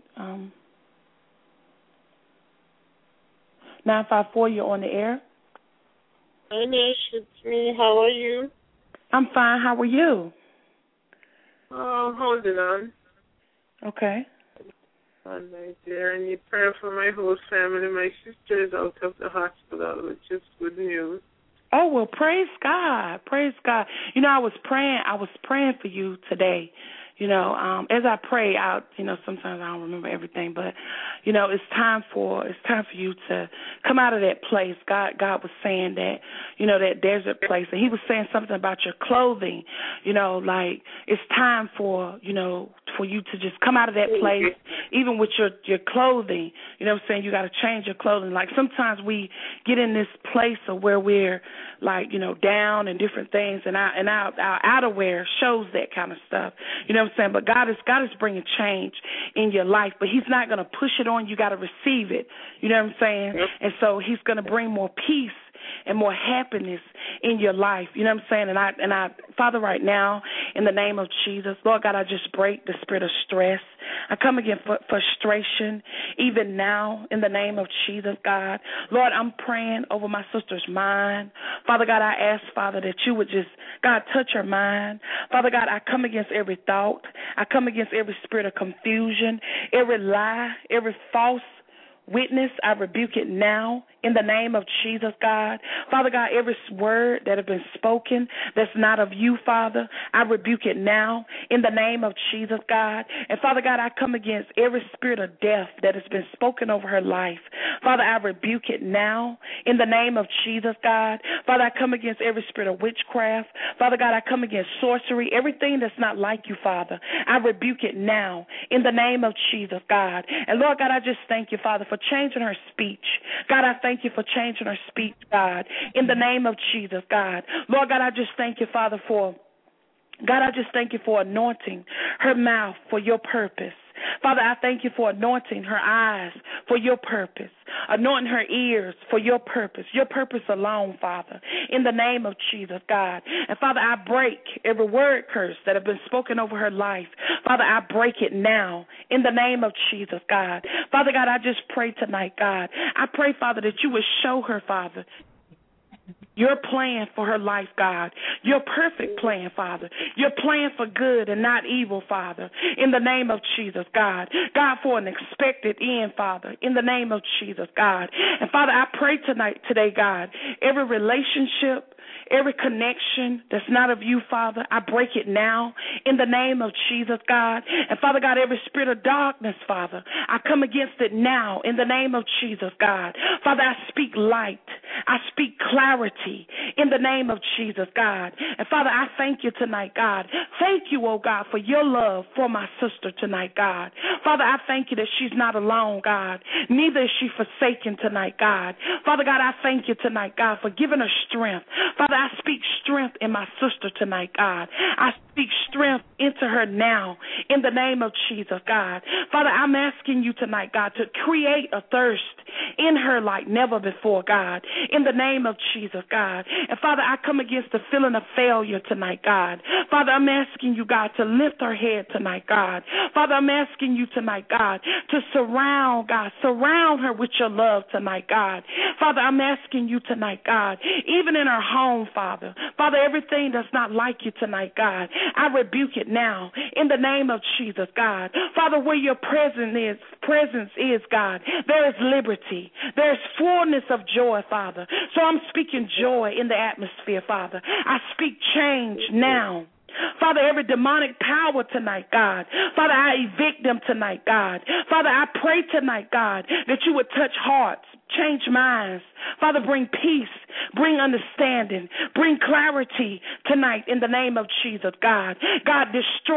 954, you're on the air. Hi, Nash. It's me. How are you? I'm fine. How are you? I'm holding on. Okay. I'm right there. I need prayer for my whole family. My sister is out of the hospital, which is good news. Oh, well, praise God. Praise God. You know, I was praying for you today. You know, as I pray out, you know, sometimes I don't remember everything, but, you know, it's time for you to come out of that place. God was saying that, you know, that desert place, and he was saying something about your clothing, you know, like it's time for, you know, for you to just come out of that place, even with your clothing. You know what I'm saying? You got to change your clothing. Like sometimes we get in this place of where we're like, you know, down and different things, and our outerwear shows that kind of stuff. You know what I'm saying? But God is bringing change in your life, but he's not going to push it on you. You got to receive it. You know what I'm saying? Yep. And so he's going to bring more peace and more happiness in your life. You know what I'm saying? And I, Father, right now, in the name of Jesus, Lord God, I just break the spirit of stress. I come against frustration, even now, in the name of Jesus, God. Lord, I'm praying over my sister's mind. Father God, I ask, Father, that you would just, God, touch her mind. Father God, I come against every thought. I come against every spirit of confusion, every lie, every false witness. I rebuke it now in the name of Jesus, God. Father God, every word that has been spoken that's not of you, Father, I rebuke it now in the name of Jesus, God. And Father God, I come against every spirit of death that has been spoken over her life. Father, I rebuke it now in the name of Jesus, God. Father, I come against every spirit of witchcraft. Father God, I come against sorcery, everything that's not like you, Father. I rebuke it now in the name of Jesus, God. And Lord God, I just thank you, Father, for changing her speech. God, I thank you for changing her speech, God, in the name of Jesus, God. Lord God, I just thank you, Father, for anointing her mouth for your purpose. Father, I thank you for anointing her eyes for your purpose, anointing her ears for your purpose alone, Father, in the name of Jesus, God. And Father, I break every word curse that have been spoken over her life. Father, I break it now in the name of Jesus, God. Father God, I just pray tonight, God. I pray, Father, that you would show her, Father, your plan for her life, God. Your perfect plan, Father. Your plan for good and not evil, Father. In the name of Jesus, God. God, for an expected end, Father. In the name of Jesus, God. And Father, I pray today, God, every relationship, every connection that's not of you, Father, I break it now in the name of Jesus, God. And Father God, every spirit of darkness, Father, I come against it now in the name of Jesus, God. Father, I speak light. I speak clarity in the name of Jesus, God. And Father, I thank you tonight, God. Thank you, oh God, for your love for my sister tonight, God. Father, I thank you that she's not alone, God. Neither is she forsaken tonight, God. Father God, I thank you tonight, God, for giving her strength. Father, I speak strength in my sister tonight, God. I speak strength into her now in the name of Jesus, God. Father, I'm asking you tonight, God, to create a thirst in her like never before, God, in the name of Jesus, God. And Father, I come against the feeling of failure tonight, God. Father, I'm asking you, God, to lift her head tonight, God. Father, I'm asking you tonight, God, to surround her with your love tonight, God. Father, I'm asking you tonight, God, even in her home, Father, everything that's not like you tonight, God, I rebuke it now in the name of Jesus, God. Father, where your presence is, God, there is liberty. There is fullness of joy, Father. So I'm speaking joy in the atmosphere, Father. I speak change now. Father, every demonic power tonight, God. Father, I evict them tonight, God. Father, I pray tonight, God, that you would touch hearts, change minds. Father, bring peace, bring understanding, bring clarity tonight in the name of Jesus, God. God,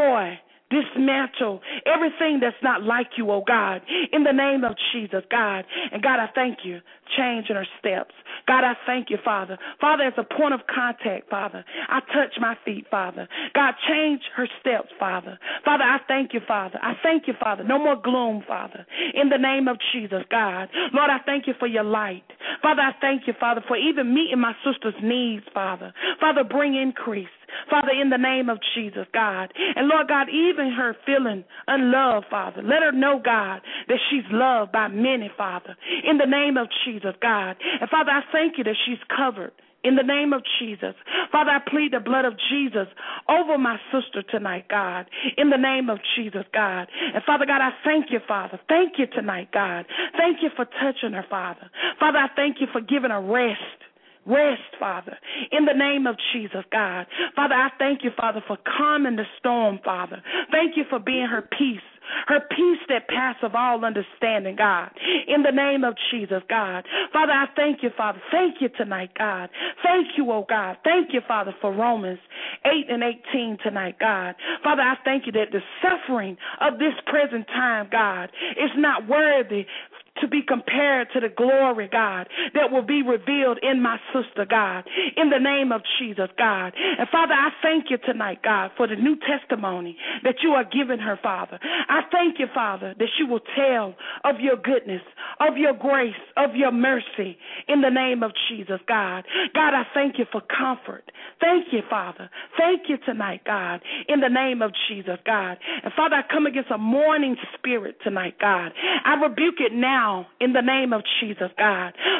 dismantle everything that's not like you, oh God, in the name of Jesus, God. And God, I thank you, change in her steps. God, I thank you, Father. Father, as a point of contact, Father, I touch my feet, Father. God, change her steps, Father. Father, I thank you, Father. I thank you, Father. No more gloom, Father, in the name of Jesus, God. Lord, I thank you for your light. Father, I thank you, Father, for even meeting my sister's needs, Father. Father, bring increase. Father, in the name of Jesus, God. And Lord God, even her feeling unloved, Father, let her know, God, that she's loved by many, Father, in the name of Jesus, God. And Father, I thank you that she's covered in the name of Jesus. Father, I plead the blood of Jesus over my sister tonight, God, in the name of Jesus, God. And Father God, I thank you, Father. Thank you tonight, God. Thank you for touching her, Father. Father, I thank you for giving her rest. Rest, Father, in the name of Jesus, God. Father, I thank you, Father, for calming the storm, Father. Thank you for being her peace that passeth all understanding, God, in the name of Jesus, God. Father, I thank you, Father. Thank you tonight, God. Thank you, oh God. Thank you, Father, for Romans 8:18 tonight, God. Father, I thank you that the suffering of this present time, God, is not worthy to be compared to the glory, God, that will be revealed in my sister, God, in the name of Jesus, God. And Father, I thank you tonight, God, for the new testimony that you are giving her, Father. I thank you, Father, that she will tell of your goodness, of your grace, of your mercy, in the name of Jesus, God. God, I thank you for comfort. Thank you, Father. Thank you tonight, God, in the name of Jesus, God. And Father, I come against a mourning spirit tonight, God. I rebuke it now in the name of Jesus, God.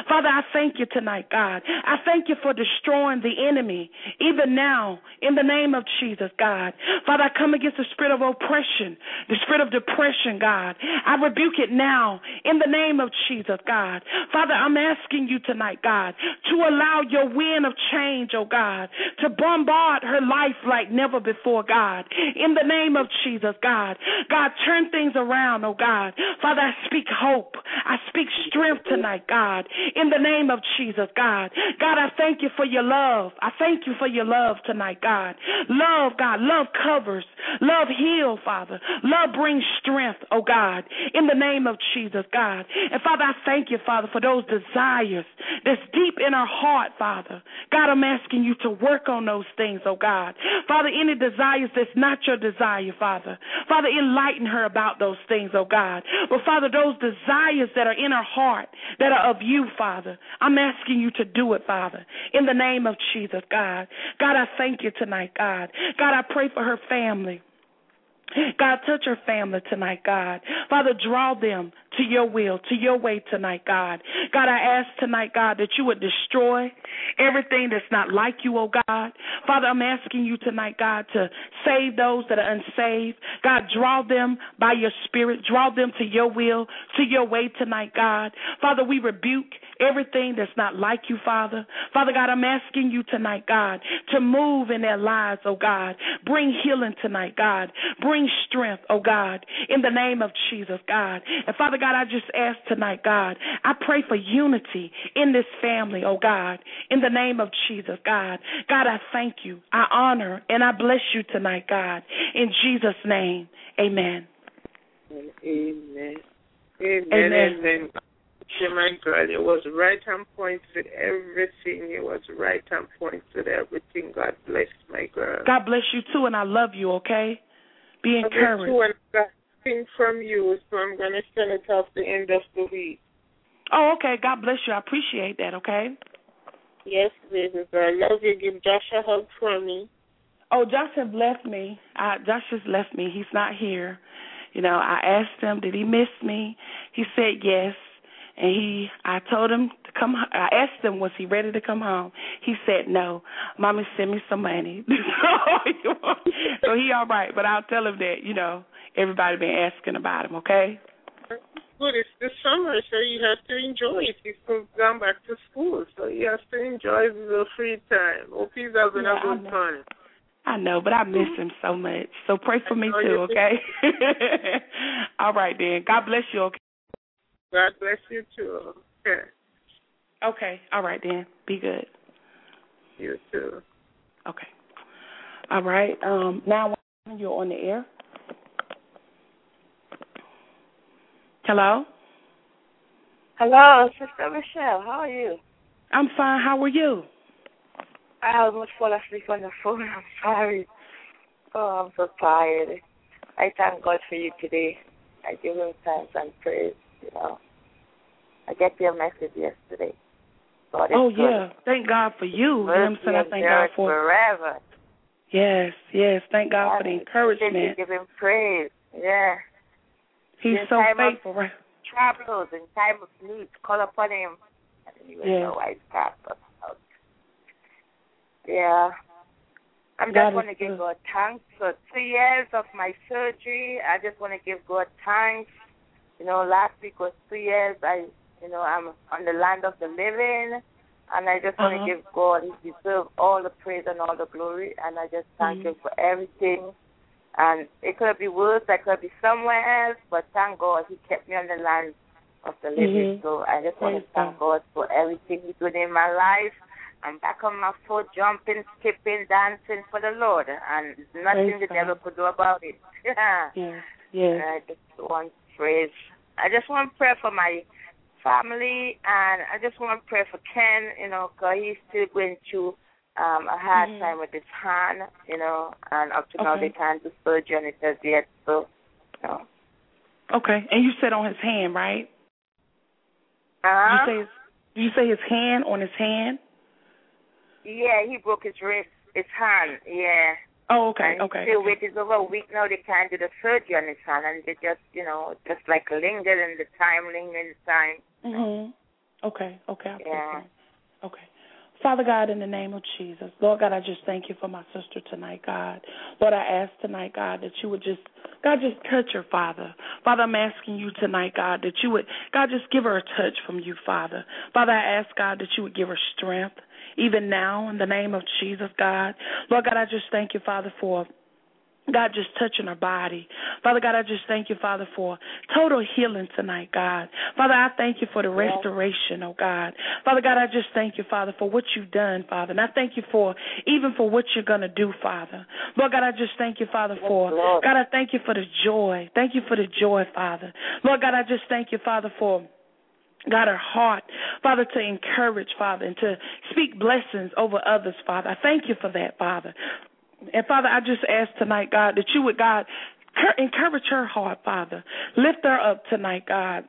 Father, I thank you tonight, God. I thank you for destroying the enemy, even now, in the name of Jesus, God. Father, I come against the spirit of oppression, the spirit of depression, God. I rebuke it now, in the name of Jesus, God. Father, I'm asking you tonight, God, to allow your wind of change, oh God, to bombard her life like never before, God. In the name of Jesus, God. God, turn things around, oh God. Father, I speak hope. I speak strength tonight, God. In the name of Jesus, God. God, I thank you for your love. I thank you for your love tonight, God. Love, God. Love covers. Love heals, Father. Love brings strength, oh God. In the name of Jesus, God. And Father, I thank you, Father, for those desires that's deep in our heart, Father. God, I'm asking you to work on those things, oh God. Father, any desires that's not your desire, Father. Father, enlighten her about those things, oh God. But Father, those desires that are in her heart, that are of you, Father, I'm asking you to do it, Father, in the name of Jesus, God. God, I thank you tonight, God. God, I pray for her family. God, touch her family tonight, God. Father, draw them to your will, to your way tonight, God. God, I ask tonight, God, that you would destroy everything that's not like you, oh God. Father, I'm asking you tonight, God, to save those that are unsaved. God, draw them by your spirit. Draw them to your will, to your way tonight, God. Father, we rebuke everything that's not like you, Father. Father God, I'm asking you tonight, God, to move in their lives, oh God. Bring healing tonight, God. Bring strength, oh God, in the name of Jesus, God. And Father God, I just ask tonight, God, I pray for unity in this family, oh God, in the name of Jesus, God. God, I thank you, I honor, and I bless you tonight, God. In Jesus' name, amen. Amen. Amen. Amen. My God, it was right on point with everything. It was right on point with everything. God bless my girl. God bless you too, and I love you, okay? Be encouraged. I got thing from you, so I'm going to send it off the end of the week. Oh, okay. God bless you. I appreciate that, okay? Yes, baby girl. I love you. Give Josh a hug for me. Oh, Josh has left me. Josh just left me. He's not here. You know, I asked him, did he miss me? He said yes. And I told him to come. I asked him, was he ready to come home? He said no. Mommy, send me some money. So he all right. But I'll tell him that, you know, everybody been asking about him, okay? Good. It's the summer, so you have to enjoy it. He's gone back to school, so he has to enjoy his little free time. Hope he's having a good time. I know, but I miss him so much. So pray for me too, okay? All right, then. God bless you, okay? God bless you too. Okay. Okay. All right, then. Be good. You too. Okay. All right. Now you're on the air. Hello? Hello, Sister Michelle. How are you? I'm fine. How are you? I almost fall asleep on the phone. I'm sorry. Oh, I'm so tired. I thank God for you today. I give him thanks and praise. You know, I get your message yesterday. God is good. Yeah. Thank God for you. You know what I'm saying? I thank God for forever. Yes. Thank God for the encouragement. Give him praise. Yeah. He's so faithful, right? Troubles in time of need, call upon him. And he will know why it's passed us out. Yeah. I'm just want to give God thanks for 3 years of my surgery. I just want to give God thanks. You know, last week was 3 years. I'm on the land of the living, and I just want to give God. He deserves all the praise and all the glory, and I just thank him for everything. And it could be worse. I could be somewhere else, but thank God he kept me on the land of the living. So I just want to thank God for everything he's doing in my life. I'm back on my foot, jumping, skipping, dancing for the Lord, and there's nothing the devil could do about it. Yes. I just want praise. I just want prayer for my family, and I just want to pray for Ken, you know, because he's still going through a hard time with his hand, you know, and up to now they can't do surgery on it as yet, so, you know. Okay, and you said on his hand, right? Uh-huh. Did you say his hand, on his hand? Yeah, he broke his wrist, his hand, yeah. Oh, okay, and still wait, it's over a week now, they can't do the surgery on his hand, and they just, you know, just like lingering the time. Okay, I'll pray for her. Okay. Father God, in the name of Jesus, Lord God, I just thank you for my sister tonight, God. Lord, I ask tonight, God, that you would just touch her, Father. Father, I'm asking you tonight, God, that you would, God, just give her a touch from you, Father. Father, I ask, God, that you would give her strength, even now, in the name of Jesus, God. Lord God, I just thank you, Father, for God, just touching her body. Father God, I just thank you, Father, for total healing tonight, God. Father, I thank you for the restoration, oh God. Father God, I just thank you, Father, for what you've done, Father. And I thank you for what you're going to do, Father. Lord God, I just thank you, Father, God, I thank you for the joy. Thank you for the joy, Father. Lord God, I just thank you, Father, for God, her heart, Father, to encourage, Father, and to speak blessings over others, Father. I thank you for that, Father. And, Father, I just ask tonight, God, that you would, God, encourage her heart, Father. Lift her up tonight, God,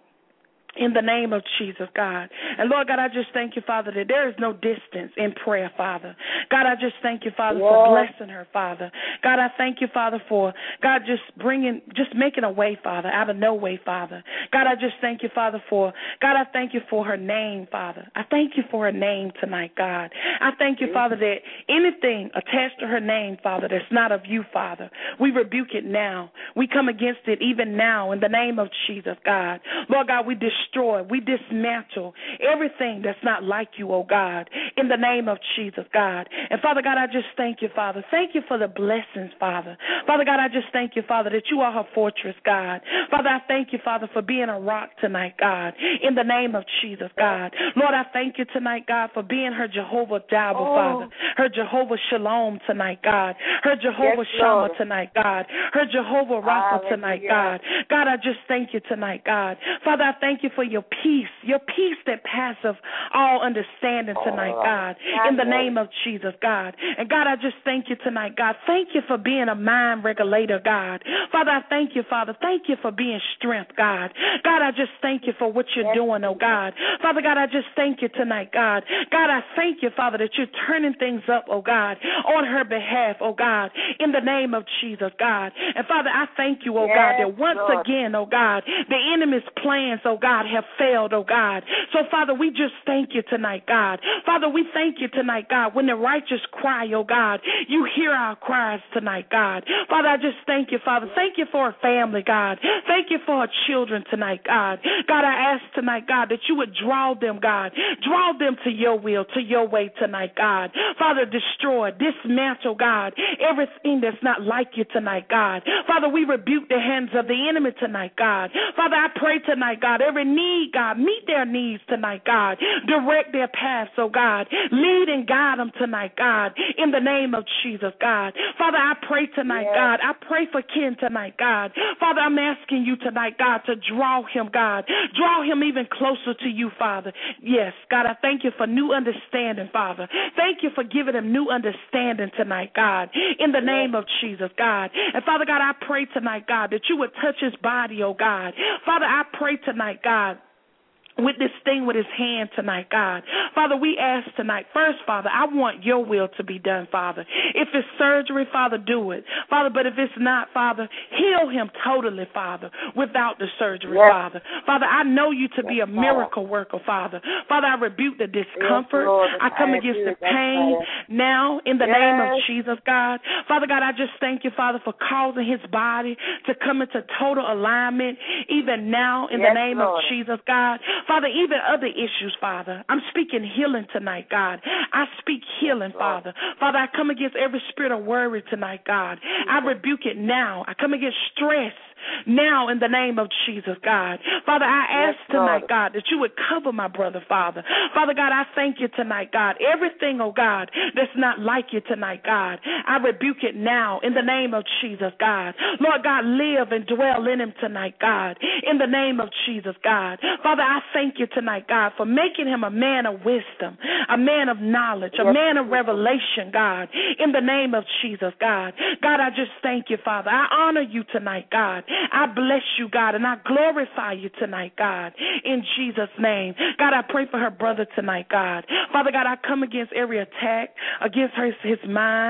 in the name of Jesus, God. And, Lord God, I just thank you, Father, that there is no distance in prayer, Father. God, I just thank you, Father, for blessing her, Father. God, I thank you, Father, for, God, just making a way, Father, out of no way, Father. God, I just thank you, Father, God, I thank you for her name, Father. I thank you for her name tonight, God. I thank you, Father, that anything attached to her name, Father, that's not of you, Father, we rebuke it now. We come against it even now in the name of Jesus, God. Lord God, we destroy, we dismantle everything that's not like you, oh God, in the name of Jesus, God. And Father God, I just thank you, Father. Thank you for the blessings, Father. Father God, I just thank you, Father, that you are her fortress, God. Father, I thank you, Father, for being a rock tonight, God, in the name of Jesus, God. Lord, I thank you tonight, God, for being her Jehovah Jireh, Father, her Jehovah Shalom tonight, God, her Jehovah Shammah tonight, God, her Jehovah Rapha tonight, God. God, I just thank you tonight, God. Father, I thank you for your peace that passeth all understanding tonight, God, in the name of Jesus, God. And God, I just thank you tonight, God. Thank you for being a mind regulator, God. Father, I thank you, Father. Thank you for being strength, God. God, I just thank you for what you're doing, oh God. Father God, I just thank you tonight, God. God, I thank you, Father, that you're turning things up, oh God, on her behalf, oh God, in the name of Jesus, God. And Father, I thank you, oh God, that once again, oh God, the enemy's plans, oh God, have failed, oh God. So, Father, we just thank you tonight, God. Father, we thank you tonight, God. When the righteous cry, oh God, you hear our cries tonight, God. Father, I just thank you, Father. Thank you for our family, God. Thank you for our children tonight, God. God, I ask tonight, God, that you would draw them, God. Draw them to your will, to your way tonight, God. Father, destroy, dismantle, God, everything that's not like you tonight, God. Father, we rebuke the hands of the enemy tonight, God. Father, I pray tonight, God, every need, God, meet their needs tonight, God. Direct their paths, oh God. Lead and guide them tonight, God, in the name of Jesus, God. Father, I pray tonight, God. I pray for Ken tonight, God. Father, I'm asking you tonight, God, to draw him, God. Draw him even closer to you, Father. Yes, God, I thank you for new understanding, Father. Thank you for giving him new understanding tonight, God, in the name of Jesus, God. And Father God, I pray tonight, God, that you would touch his body, oh God. Father, I pray tonight, God, with this thing with his hand tonight, God. Father, we ask tonight, first, Father, I want your will to be done, Father. If it's surgery, Father, do it. Father, but if it's not, Father, heal him totally, Father, without the surgery, Father. Father, I know you to be a miracle worker, Father. Father, I rebuke the discomfort. I come against the pain now in the name of Jesus, God. Father God, I just thank you, Father, for causing his body to come into total alignment even now in the name of Jesus, God. Father, even other issues, Father. I'm speaking healing tonight, God. I speak healing, Father. Father, I come against every spirit of worry tonight, God. I rebuke it now. I come against stress now in the name of Jesus, God. Father, I ask tonight, God, that you would cover my brother, Father. Father God, I thank you tonight, God. Everything, oh God, that's not like you tonight, God, I rebuke it now in the name of Jesus, God. Lord God, live and dwell in him tonight, God, in the name of Jesus, God. Father, I thank you tonight, God, for making him a man of wisdom, a man of knowledge, a man of revelation, God, in the name of Jesus, God. God, I just thank you, Father. I honor you tonight, God. I bless you, God, and I glorify you tonight, God, in Jesus' name. God, I pray for her brother tonight, God. Father God, I come against every attack against his mind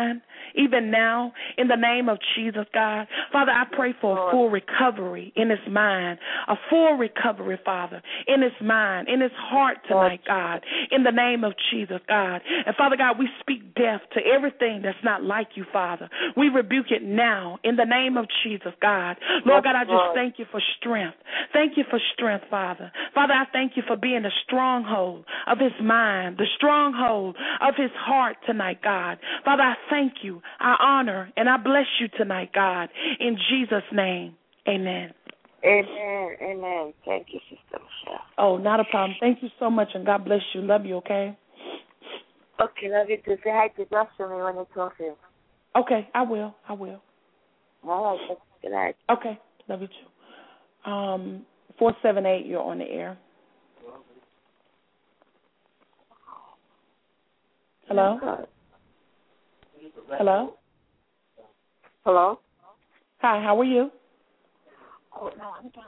even now, in the name of Jesus, God. Father, I pray for a full recovery in his mind, a full recovery, Father, in his mind, in his heart tonight, God, in the name of Jesus, God. And Father God, we speak death to everything that's not like you, Father. We rebuke it now in the name of Jesus, God. Lord God, I just thank you for strength. Thank you for strength, Father. Father, I thank you for being the stronghold of his mind, the stronghold of his heart tonight, God. Father, I thank you. I honor and I bless you tonight, God. In Jesus' name, amen. Amen. Amen. Thank you, Sister Michelle. Oh, not a problem. Thank you so much, and God bless you. Love you, okay? Okay, love you too. Say hi to Josh for me when you talk to him. Okay, I will. I will. All right. Good night. Okay, love you too. 478, you're on the air. Hello? Hello? Hello? Hi, how are you? Oh, no, I'm trying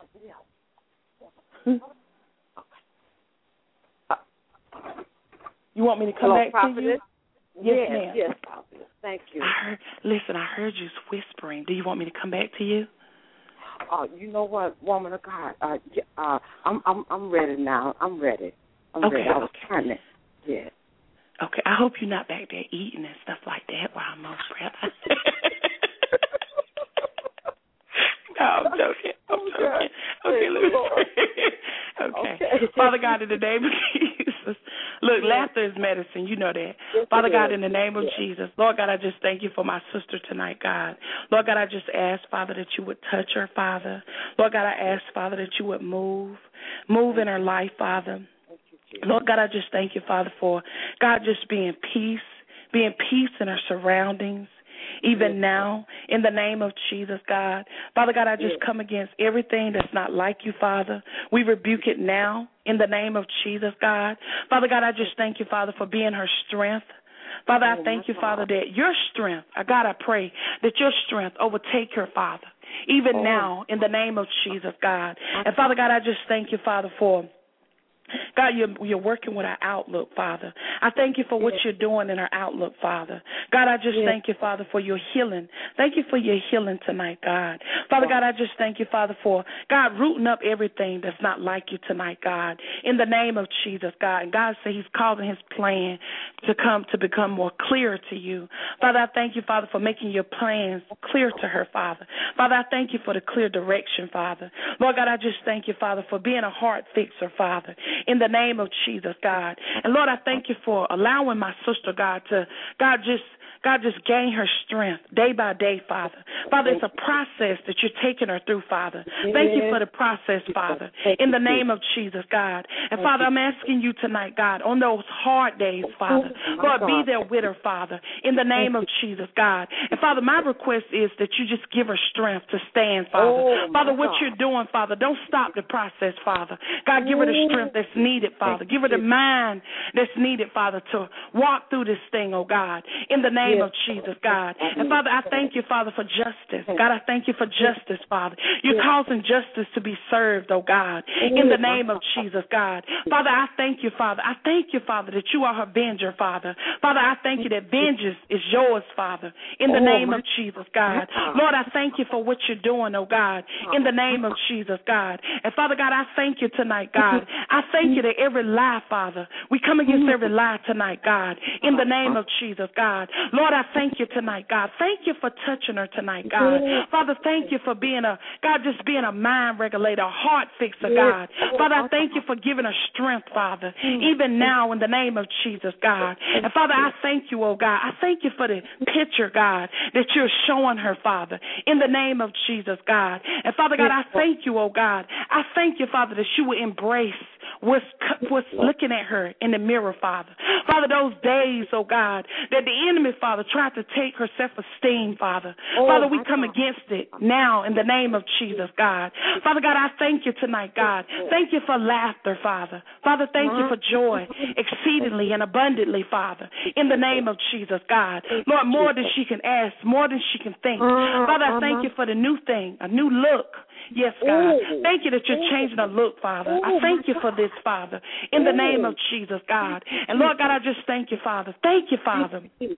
to You want me to come back Prophetess? to you? Yes, ma'am. Yes, Prophetess. Thank you. I heard you whispering. Do you want me to come back to you? You know what, woman of God? I'm ready now. I'm ready. Ready. I was trying to. Yeah. Okay, I hope you're not back there eating and stuff like that while I'm on prayer. No, I'm joking. Okay, Okay. Father God, in the name of Jesus. Look, laughter is medicine. You know that. Yes, Father God, in the name of Jesus. Lord God, I just thank you for my sister tonight, God. Lord God, I just ask, Father, that you would touch her, Father. Lord God, I ask, Father, that you would move in her life, Father. Lord God, I just thank you, Father, for God just being peace in her surroundings. Even now, in the name of Jesus, God. Father God, I just come against everything that's not like you, Father. We rebuke it now in the name of Jesus, God. Father God, I just thank you, Father, for being her strength. Father, I thank you, Father, that your strength, God, I pray that your strength overtake her, Father, even now in the name of Jesus, God. And Father God, I just thank you, Father, for God, you're working with our outlook, Father. I thank you for what you're doing in our outlook, Father. God, I just thank you, Father, for your healing. Thank you for your healing tonight, God. Father God, I just thank you, Father, for, God, rooting up everything that's not like you tonight, God, in the name of Jesus, God. And God said he's causing his plan to become more clear to you. Father, I thank you, Father, for making your plans clear to her, Father. Father, I thank you for the clear direction, Father. Lord God, I just thank you, Father, for being a heart fixer, Father, in the name of Jesus, God. And Lord, I thank you for allowing my sister, God, to, God, just gain her strength day by day, Father. Father, it's a process that you're taking her through, Father. Thank you for the process, Father, in the name of Jesus, God. And Father, I'm asking you tonight, God, on those hard days, Father, Lord, be there with her, Father, in the name of Jesus, God. And Father, my request is that you just give her strength to stand, Father. Father, what you're doing, Father, don't stop the process, Father. God, give her the strength that's needed, Father. Give her the mind that's needed, Father, to walk through this thing, oh God, in the name of Jesus, God. And Father, I thank you, Father, for justice. God, I thank you for justice, Father. You're causing justice to be served, oh God, in the name of Jesus, God. Father, I thank you, Father. I thank you, Father, that you are her avenger, Father. Father, I thank you that vengeance is yours, Father, in the name of Jesus, God. Lord, I thank you for what you're doing, oh God, in the name of Jesus, God. And Father God, I thank you tonight, God. I thank you that every lie, Father, we come against every lie tonight, God, in the name of Jesus, God. Lord, I thank you tonight, God. Thank you for touching her tonight, God. Father, thank you for being just being a mind regulator, a heart fixer, God. Father, I thank you for giving her strength, Father, even now in the name of Jesus, God. And Father, I thank you, oh God. I thank you for the picture, God, that you're showing her, Father, in the name of Jesus, God. And Father God, I thank you, oh God. I thank you, Father, that you will embrace what's looking at her in the mirror, Father. Father, those days, oh God, that the enemy, Father, tried to take her self-esteem, Father. Father, we come against it now in the name of Jesus, God. Father God, I thank you tonight, God. Thank you for laughter, Father. Father, thank you for joy exceedingly and abundantly, Father, in the name of Jesus, God. Lord, more than she can ask, more than she can think. Father, I thank you for the new thing, a new look. Yes, God. Thank you that you're changing the look, Father. I thank you for this, Father, in the name of Jesus, God. And Lord God, I just thank you, Father. Thank you, Father.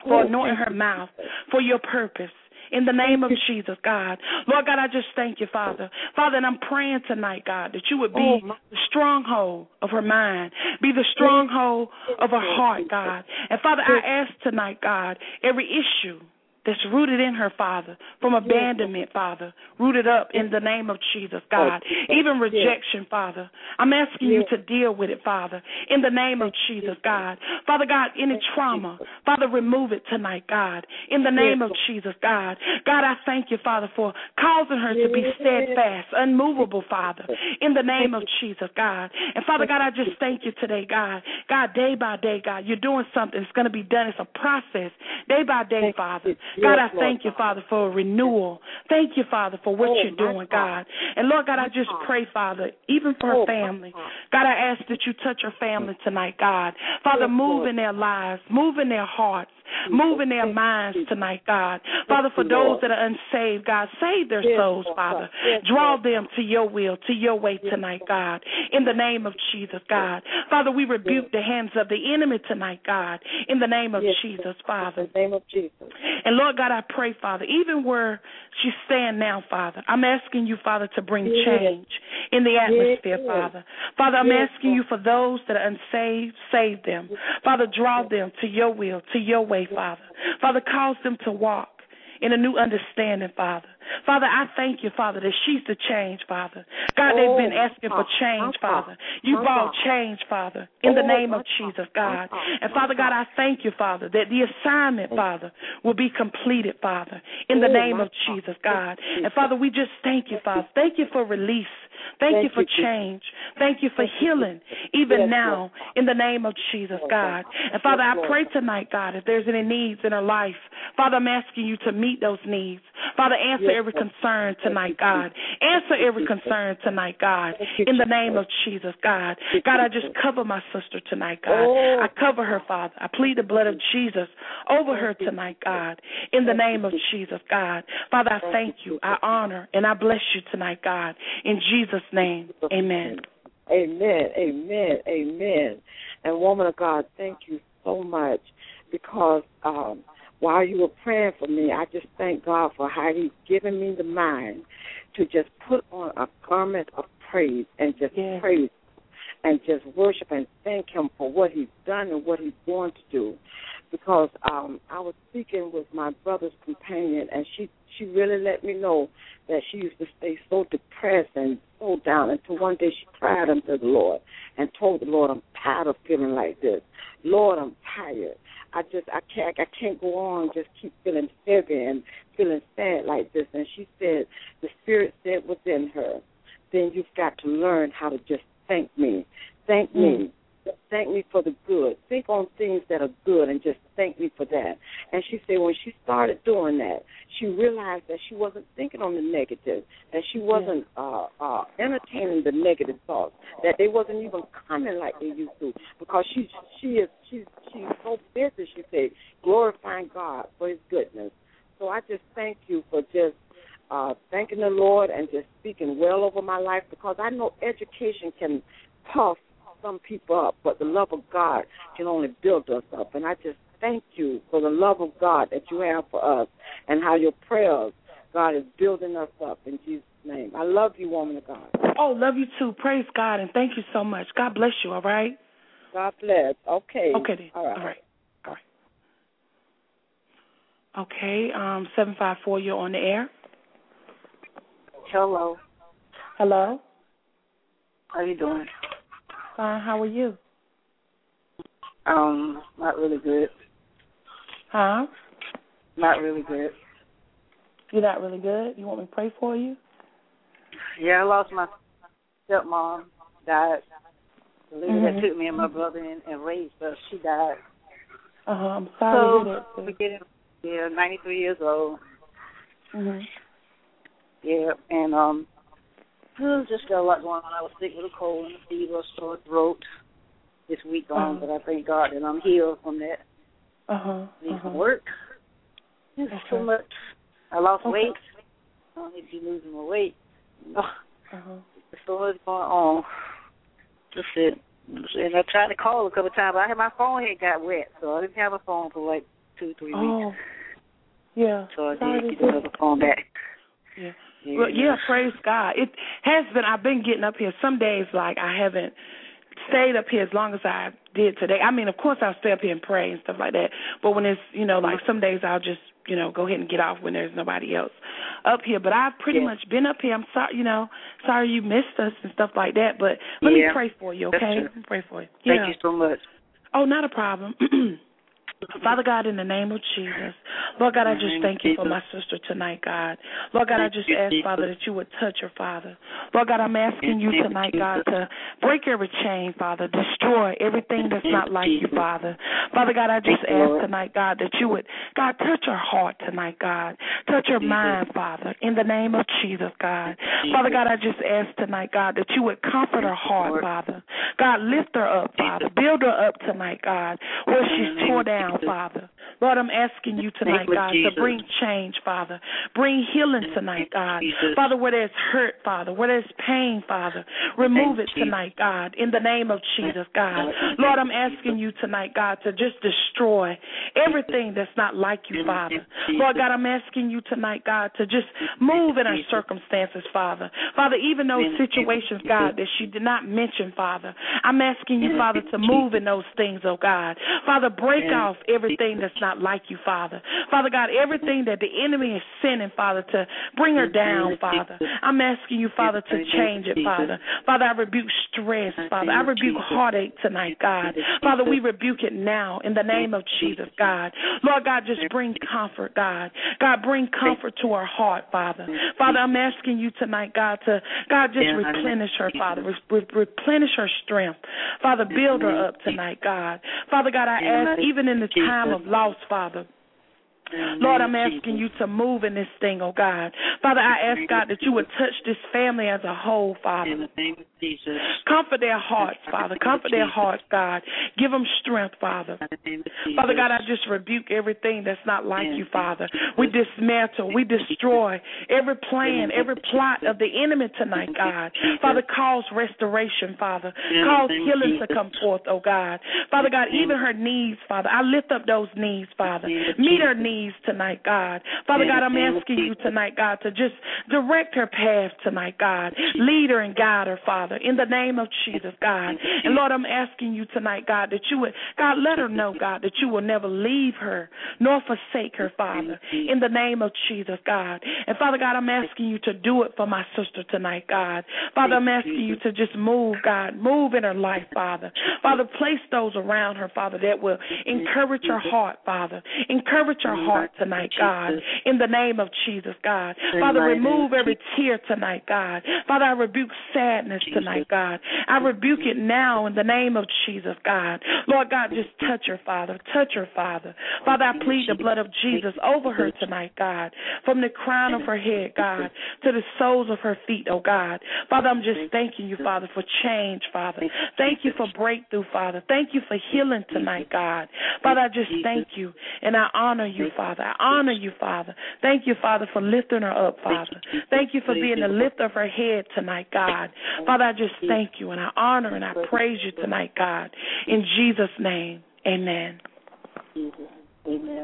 for anointing her mouth for your purpose. In the name of Jesus, God. Lord God, I just thank you, Father. Father, and I'm praying tonight, God, that you would be the stronghold of her mind, be the stronghold of her heart, God. And Father, I ask tonight, God, every issue that's rooted in her, Father, from abandonment, Father, rooted up in the name of Jesus, God. Even rejection, Father. I'm asking you to deal with it, Father, in the name of Jesus, God. Father God, any trauma, Father, remove it tonight, God, in the name of Jesus, God. God, I thank you, Father, for causing her to be steadfast, unmovable, Father, in the name of Jesus, God. And Father God, I just thank you today, God. God, day by day, God, you're doing something. It's going to be done. It's a process, day by day, Father. God, I thank you, Father, for a renewal. Thank you, Father, for what you're doing, God. And, Lord God, I just pray, Father, even for her family. God, I ask that you touch her family tonight, God. Father, move in their lives, move in their hearts, move in their minds tonight, God. Father, for those that are unsaved, God, save their souls, Father. Draw them to your will, to your way tonight, God, in the name of Jesus, God. Father, we rebuke the hands of the enemy tonight, God, in the name of Jesus, Father. In the name of Jesus. And, Lord God, I pray, Father, even where she's staying now, Father, I'm asking you, Father, to bring change in the atmosphere, Father. Father, I'm asking you for those that are unsaved, save them. Father, draw them to your will, to your way, Father. Father, cause them to walk in a new understanding, Father. Father, I thank you, Father, that she's the change, Father. God, they've been asking for change, Father. You brought change, Father, in the name of Jesus, God. And, Father God, I thank you, Father, that the assignment, Father, will be completed, Father, in the name of Jesus, God. And, Father, we just thank you, Father. Thank you for release. Thank you for change. Thank you for healing, even now, in the name of Jesus, God. And, Father, I pray tonight, God, if there's any needs in her life, Father, I'm asking you to meet those needs. Father, answer every concern tonight, God. Answer every concern tonight, God, in the name of Jesus, God. God, I just cover my sister tonight, God. I cover her, Father. I plead the blood of Jesus over her tonight, God, in the name of Jesus, God. Father, I thank you. I honor and I bless you tonight, God, in Jesus' name. Amen. Amen, amen, amen. And woman of God, thank you so much, because while you were praying for me, I just thank God for how he's given me the mind to just put on a garment of praise and just praise and just worship and thank him for what he's done and what he's going to do. Because I was speaking with my brother's companion, and she really let me know that she used to stay so depressed and so down, until one day she cried unto the Lord and told the Lord, I'm tired of feeling like this. Lord, I'm tired. I can't go on, just keep feeling heavy and feeling sad like this. And she said, the Spirit said within her, then you've got to learn how to just thank me. Thank me. Thank me for the good. Think on things that are good and just thank me for that. And she said when she started doing that, she realized that she wasn't thinking on the negative, that she wasn't entertaining the negative thoughts, that they wasn't even coming like they used to, because she's so busy, she said, glorifying God for his goodness. So I just thank you for just thanking the Lord and just speaking well over my life, because I know education can puff some people up, but the love of God can only build us up. And I just thank you for the love of God that you have for us, and how your prayers, God, is building us up in Jesus' name. I love you, woman of God. Oh, love you too. Praise God, and thank you so much. God bless you, all right? God bless. Okay. Okay, then. All right. Okay, 754, you're on the air. Hello. Hello. How you doing? Fine. How are you? Not really good. Huh? Not really good. You're not really good? You want me to pray for you? Yeah, I lost my stepmom. Died. The lady that took me and my brother and raised us, she died. I'm sorry to hear that. We're getting, 93 years old. Mhm. Yeah, and just got a lot going on. I was sick with a cold and a fever, a sore throat this week on, but I thank God that I'm healed from that. Need some work. It's too much. I lost weight. I don't need to be losing my weight. So what's going on? That's it. And I tried to call a couple of times, but my phone had got wet, so I didn't have a phone for like 2-3 Oh, weeks. yeah. So I did get another phone back. Yeah. Well, yeah, praise God. It has been, I've been getting up here. Some days, like, I haven't stayed up here as long as I did today. I mean, of course, I'll stay up here and pray and stuff like that. But when it's, like some days I'll just, go ahead and get off when there's nobody else up here. But I've pretty much been up here. I'm sorry, sorry you missed us and stuff like that. But let me pray for you, okay? Let me pray for you. Thank you so much. Oh, not a problem. Father God, in the name of Jesus, Lord God, I just thank you for my sister tonight, God. Lord God, I just ask, Father, that you would touch her, Father. Lord God, I'm asking you tonight, God, to break every chain, Father, destroy everything that's not like you, Father. Father God, I just ask tonight, God, that you would, God, touch her heart tonight, God. Touch her mind, Father, in the name of Jesus, God. Father God, I just ask tonight, God, that you would comfort her heart, Father. God, lift her up, Father. Build her up tonight, God, where she's tore down, Father. Lord, I'm asking you tonight, God, to bring change, Father. Bring healing tonight, God. Father, where there's hurt, Father, where there's pain, Father, remove it tonight, God, in the name of Jesus, God. Lord, I'm asking you tonight, God, to just destroy everything that's not like you, Father. Lord God, I'm asking you tonight, God, to just move in our circumstances, Father. Father, even those situations, God, that she did not mention, Father, I'm asking you, Father, to move in those things, oh God. Father, break off everything that's not like you, Father. Father God, everything that the enemy is sending, Father, to bring her down, Father. I'm asking you, Father, to change it, Father. Father, I rebuke stress, Father. I rebuke heartache tonight, God. Father, we rebuke it now in the name of Jesus, God. Lord God, just bring comfort, God. God, bring comfort to her heart, Father. Father, I'm asking you tonight, God, to, God, just replenish her, Father. Replenish her strength. Father, build her up tonight, God. Father God, I ask, even in the time of loss, Father, Lord, I'm asking you to move in this thing, oh God. Father, I ask, God, that you would touch this family as a whole, Father. Comfort their hearts, Father. Comfort their hearts, God. Give them strength, Father. Father God, I just rebuke everything that's not like you, Father. We dismantle, we destroy every plan, every plot of the enemy tonight, God. Father, cause restoration, Father. Cause healing to come forth, oh God. Father God, even her needs, Father. I lift up those needs, Father. Meet her needs tonight, God. Father God, I'm asking you tonight, God, to just direct her path tonight, God. Lead her and guide her, Father, in the name of Jesus, God. And Lord, I'm asking you tonight, God, that you would, God, let her know, God, that you will never leave her nor forsake her, Father, in the name of Jesus, God. And Father God, I'm asking you to do it for my sister tonight, God. Father, I'm asking you to just move, God, move in her life, Father. Father, place those around her, Father, that will encourage her heart, Father. Encourage her heart tonight, God, in the name of Jesus, God. Father, remove every tear tonight, God. Father, I rebuke sadness tonight, God. I rebuke it now in the name of Jesus, God. Lord God, just touch her, Father. Touch her, Father. Father, I plead the blood of Jesus over her tonight, God, from the crown of her head, God, to the soles of her feet, oh God. Father, I'm just thanking you, Father, for change, Father. Thank you for breakthrough, Father. Thank you for healing tonight, God. Father, I just thank you, and I honor you, Father. I honor you, Father. Thank you, Father, for lifting her up, Father. Thank you for being the lift of her head tonight, God. Father, I just thank you, and I honor and I praise you tonight, God. In Jesus' name, amen. Amen.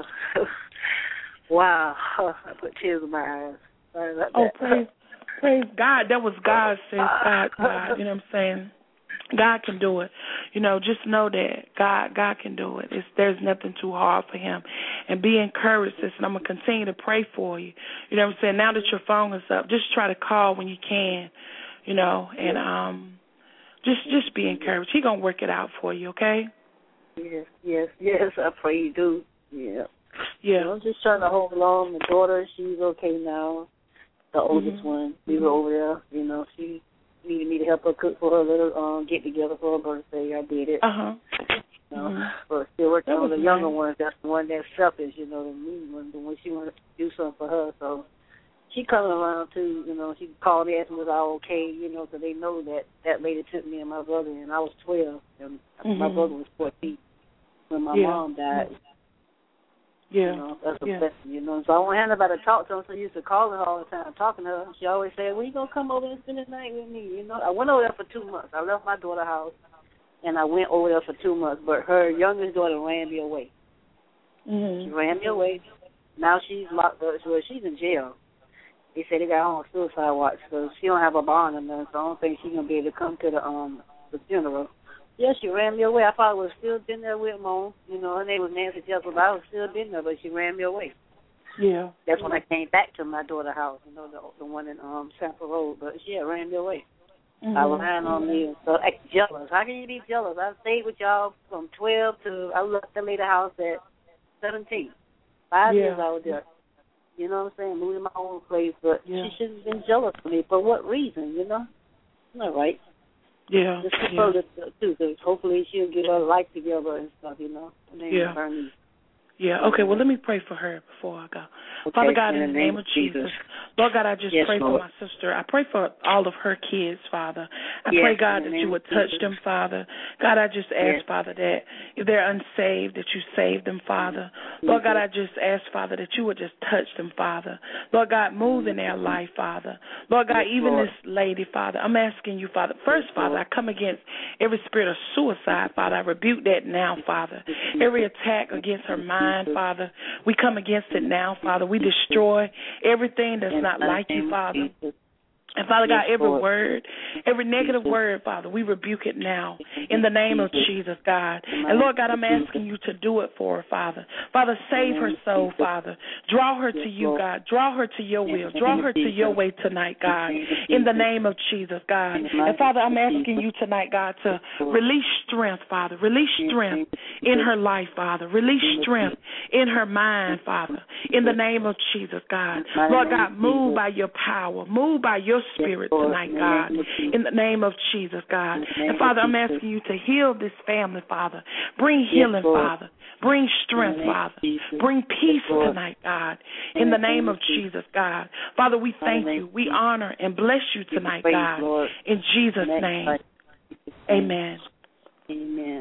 Wow. I put tears in my eyes. Sorry about that. Oh, praise God. That was God, sis. God. You know what I'm saying? God can do it. Just know that God can do it. There's nothing too hard for him. And be encouraged, sis, and I'm going to continue to pray for you. You know what I'm saying? Now that your phone is up, just try to call when you can, and just be encouraged. He's going to work it out for you, okay? Yes. I pray you do. Yeah. Yeah. I'm just trying to hold along. My daughter, she's okay now. The oldest one, we were over there. She needed me to help her cook for her little get-together for her birthday. I did it. But still working on the younger ones. That's the one that's selfish, the mean one, the one she wanted to do something for her. So she coming around, too. She called me, asked me was I okay, because they know that lady took me and my brother, and I was 12, and my brother was 14 when my mom died. Yeah. That's a blessing, So I won't have nobody to talk to her, so I used to call her all the time, talking to her. She always said, when you going to come over and spend the night with me, I went over there for 2 months. I left my daughter's house, and I went over there for 2 months. But her youngest daughter ran me away. She ran me away. Now she's locked up. Well, she's in jail. They said they got her on suicide watch, so she don't have a bond or nothing, so I don't think she's going to be able to come to the funeral. Yeah, she ran me away. I probably would have still been there with Mom. You know, her name was Nancy Jessup. I would have still been there, but she ran me away. Yeah. That's when I came back to my daughter's house, you know, the one in Sanford Road. But she ran me away. I was lying on me. So jealous. How can you be jealous? I stayed with y'all from 12 to I left the later house at 17. 5 years I was there. You know what I'm saying? Moved to my own place, but she shouldn't have been jealous of me. For what reason? You know, not right. Yeah. Just for the too, because hopefully she'll get her life together and stuff. You know. And then Bernice. Yeah, okay, well, let me pray for her before I go. Okay, Father God, in the name of Jesus, Lord God, I just pray for my sister. I pray for all of her kids, Father. I pray, God, that you would touch them, Father. God, I just ask, Father, that if they're unsaved, that you save them, Father. Lord God, I just ask, Father, that you would just touch them, Father. Lord God, move in their life, Father. Lord God, even this lady, Father, I'm asking you, Father. First, Father, I come against every spirit of suicide, Father. I rebuke that now, Father. Every attack against her mind, Father, we come against it now, Father. We destroy everything that's not like you, Father. And, Father God, every word, every negative word, Father, we rebuke it now in the name of Jesus, God. And, Lord God, I'm asking you to do it for her, Father. Father, save her soul, Father. Draw her to you, God. Draw her to your will. Draw her to your way tonight, God, in the name of Jesus, God. And, Father, I'm asking you tonight, God, to release strength, Father. Release strength in her life, Father. Release strength in her mind, Father, in the name of Jesus, God. Lord God, move by your power. Move by your Spirit tonight, God, in the name of Jesus, God. And, Father, I'm asking you to heal this family, Father. Bring healing, Father. Bring strength, Father. Bring peace tonight, God, in the name of Jesus, God. Father, we thank you. We honor and bless you tonight, God, in Jesus' name. Amen. Amen.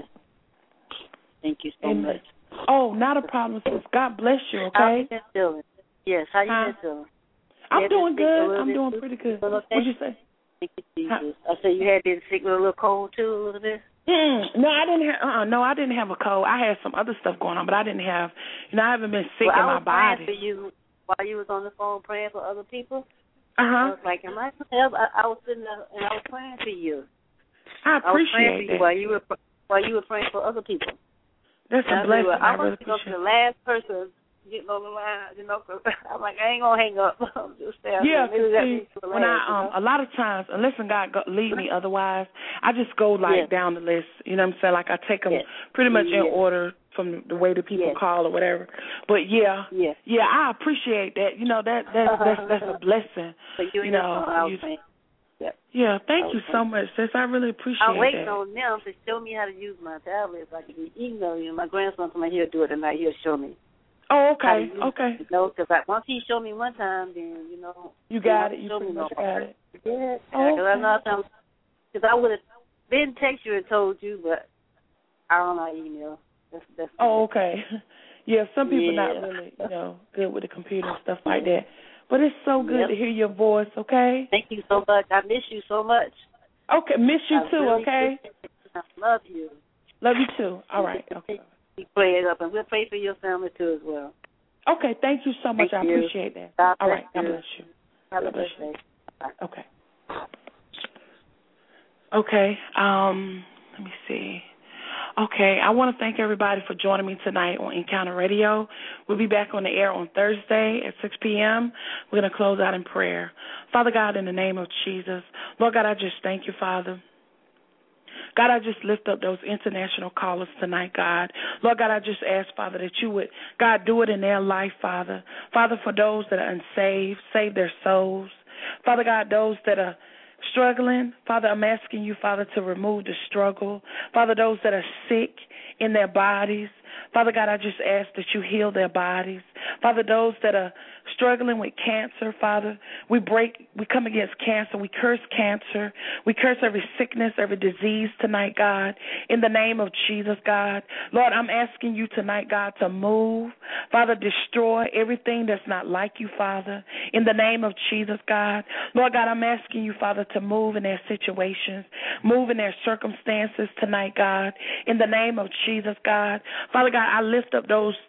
Thank you so much. Oh, not a problem, sis. God bless you, okay? How you been feeling? Yes, how you been feeling? I'm doing good. I'm doing pretty good. Okay? What'd you say? Thank you, Jesus. I said you had been sick with a little cold too, a little bit. No, I didn't have. No, I didn't have a cold. I had some other stuff going on, but I didn't have. I haven't been sick in my body. I was praying for you while you was on the phone praying for other people. I was like, am I gonna help? I was sitting there and I was praying for you. I appreciate that. While you were praying for other people. That's a blessing. I want really to go to the last person getting on the line, cause I'm like, I ain't gonna hang up. I'm just saying. Yeah, when a lot of times, unless God lead me otherwise, I just go down the list. You know what I'm saying? Like I take them pretty much in order from the way the people call or whatever. But I appreciate that. That's a blessing. Thank you so much, sis. I really appreciate that. I'm waiting on them to show me how to use my tablet so I can email you. My grandson told me he'll do it tonight. He'll show me. Oh, okay, okay. Because once he showed me one time, then, You got it. You pretty much got it. Yeah, because I know because I would have been text you and told you, but I don't know email. That's okay. Yeah, some people not really, good with the computer and stuff like that. But it's so good to hear your voice, okay? Thank you so much. I miss you so much. Okay, miss you too, okay? I love you. Love you too. All right, okay. We pray it up, and we'll pray for your family too as well. Okay, thank you so much. I appreciate that. All right, God bless you. Have a blessed day. Okay. Okay, let me see. Okay, I want to thank everybody for joining me tonight on Encounter Radio. We'll be back on the air on Thursday at 6 p.m. We're going to close out in prayer. Father God, in the name of Jesus, Lord God, I just thank you, Father. God, I just lift up those international callers tonight, God. Lord God, I just ask, Father, that you would, God, do it in their life, Father. Father, for those that are unsaved, save their souls. Father God, those that are struggling, Father, I'm asking you, Father, to remove the struggle. Father, those that are sick in their bodies, Father God, I just ask that you heal their bodies. Father, those that are struggling with cancer, Father, we come against cancer. We curse cancer. We curse every sickness, every disease tonight, God, in the name of Jesus, God. Lord, I'm asking you tonight, God, to move. Father, destroy everything that's not like you, Father, in the name of Jesus, God. Lord God, I'm asking you, Father, to move in their situations, move in their circumstances tonight, God, in the name of Jesus, God. Father God, I lift up those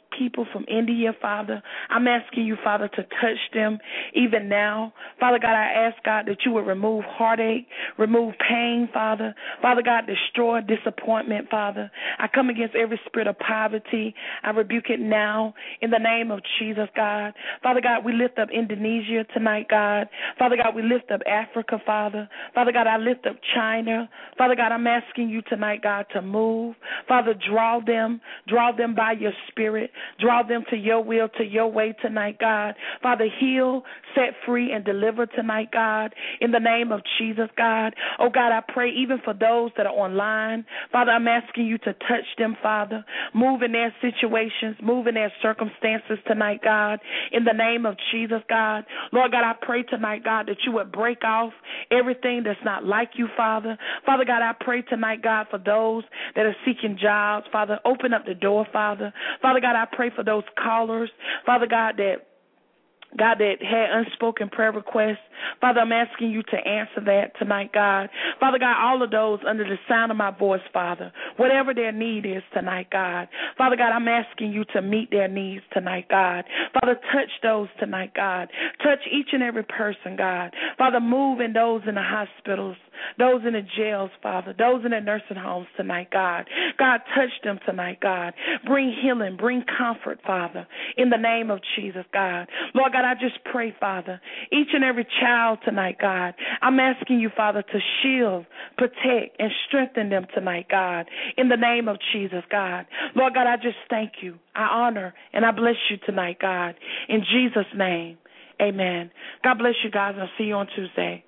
people from India, Father. I'm asking you, Father, to touch them even now. Father God, I ask, God, that you would remove heartache, remove pain, Father. Father God, destroy disappointment, Father. I come against every spirit of poverty. I rebuke it now in the name of Jesus, God. Father God, we lift up Indonesia tonight, God. Father God, we lift up Africa, Father. Father God, I lift up China. Father God, I'm asking you tonight, God, to move. Father, draw them by your spirit. Draw them to your will, to your way tonight, God. Father, heal, set free, and deliver tonight, God, in the name of Jesus, God. Oh, God, I pray even for those that are online. Father, I'm asking you to touch them, Father. Move in their situations, move in their circumstances tonight, God, in the name of Jesus, God. Lord God, I pray tonight, God, that you would break off everything that's not like you, Father. Father God, I pray tonight, God, for those that are seeking jobs. Father, open up the door, Father. Father God, I pray for those callers, Father God, that had unspoken prayer requests. Father, I'm asking you to answer that tonight, God. Father God, all of those under the sound of my voice, Father, whatever their need is tonight, God. Father God, I'm asking you to meet their needs tonight, God. Father, touch those tonight, God. Touch each and every person, God. Father, move in those in the hospitals, those in the jails, Father, those in the nursing homes tonight, God. God, touch them tonight, God. Bring healing, bring comfort, Father, in the name of Jesus, God. Lord God, I just pray, Father, each and every child tonight, God, I'm asking you, Father, to shield, protect, and strengthen them tonight, God, in the name of Jesus, God. Lord God, I just thank you. I honor and I bless you tonight, God, in Jesus' name. Amen. God bless you guys, and I'll see you on Tuesday.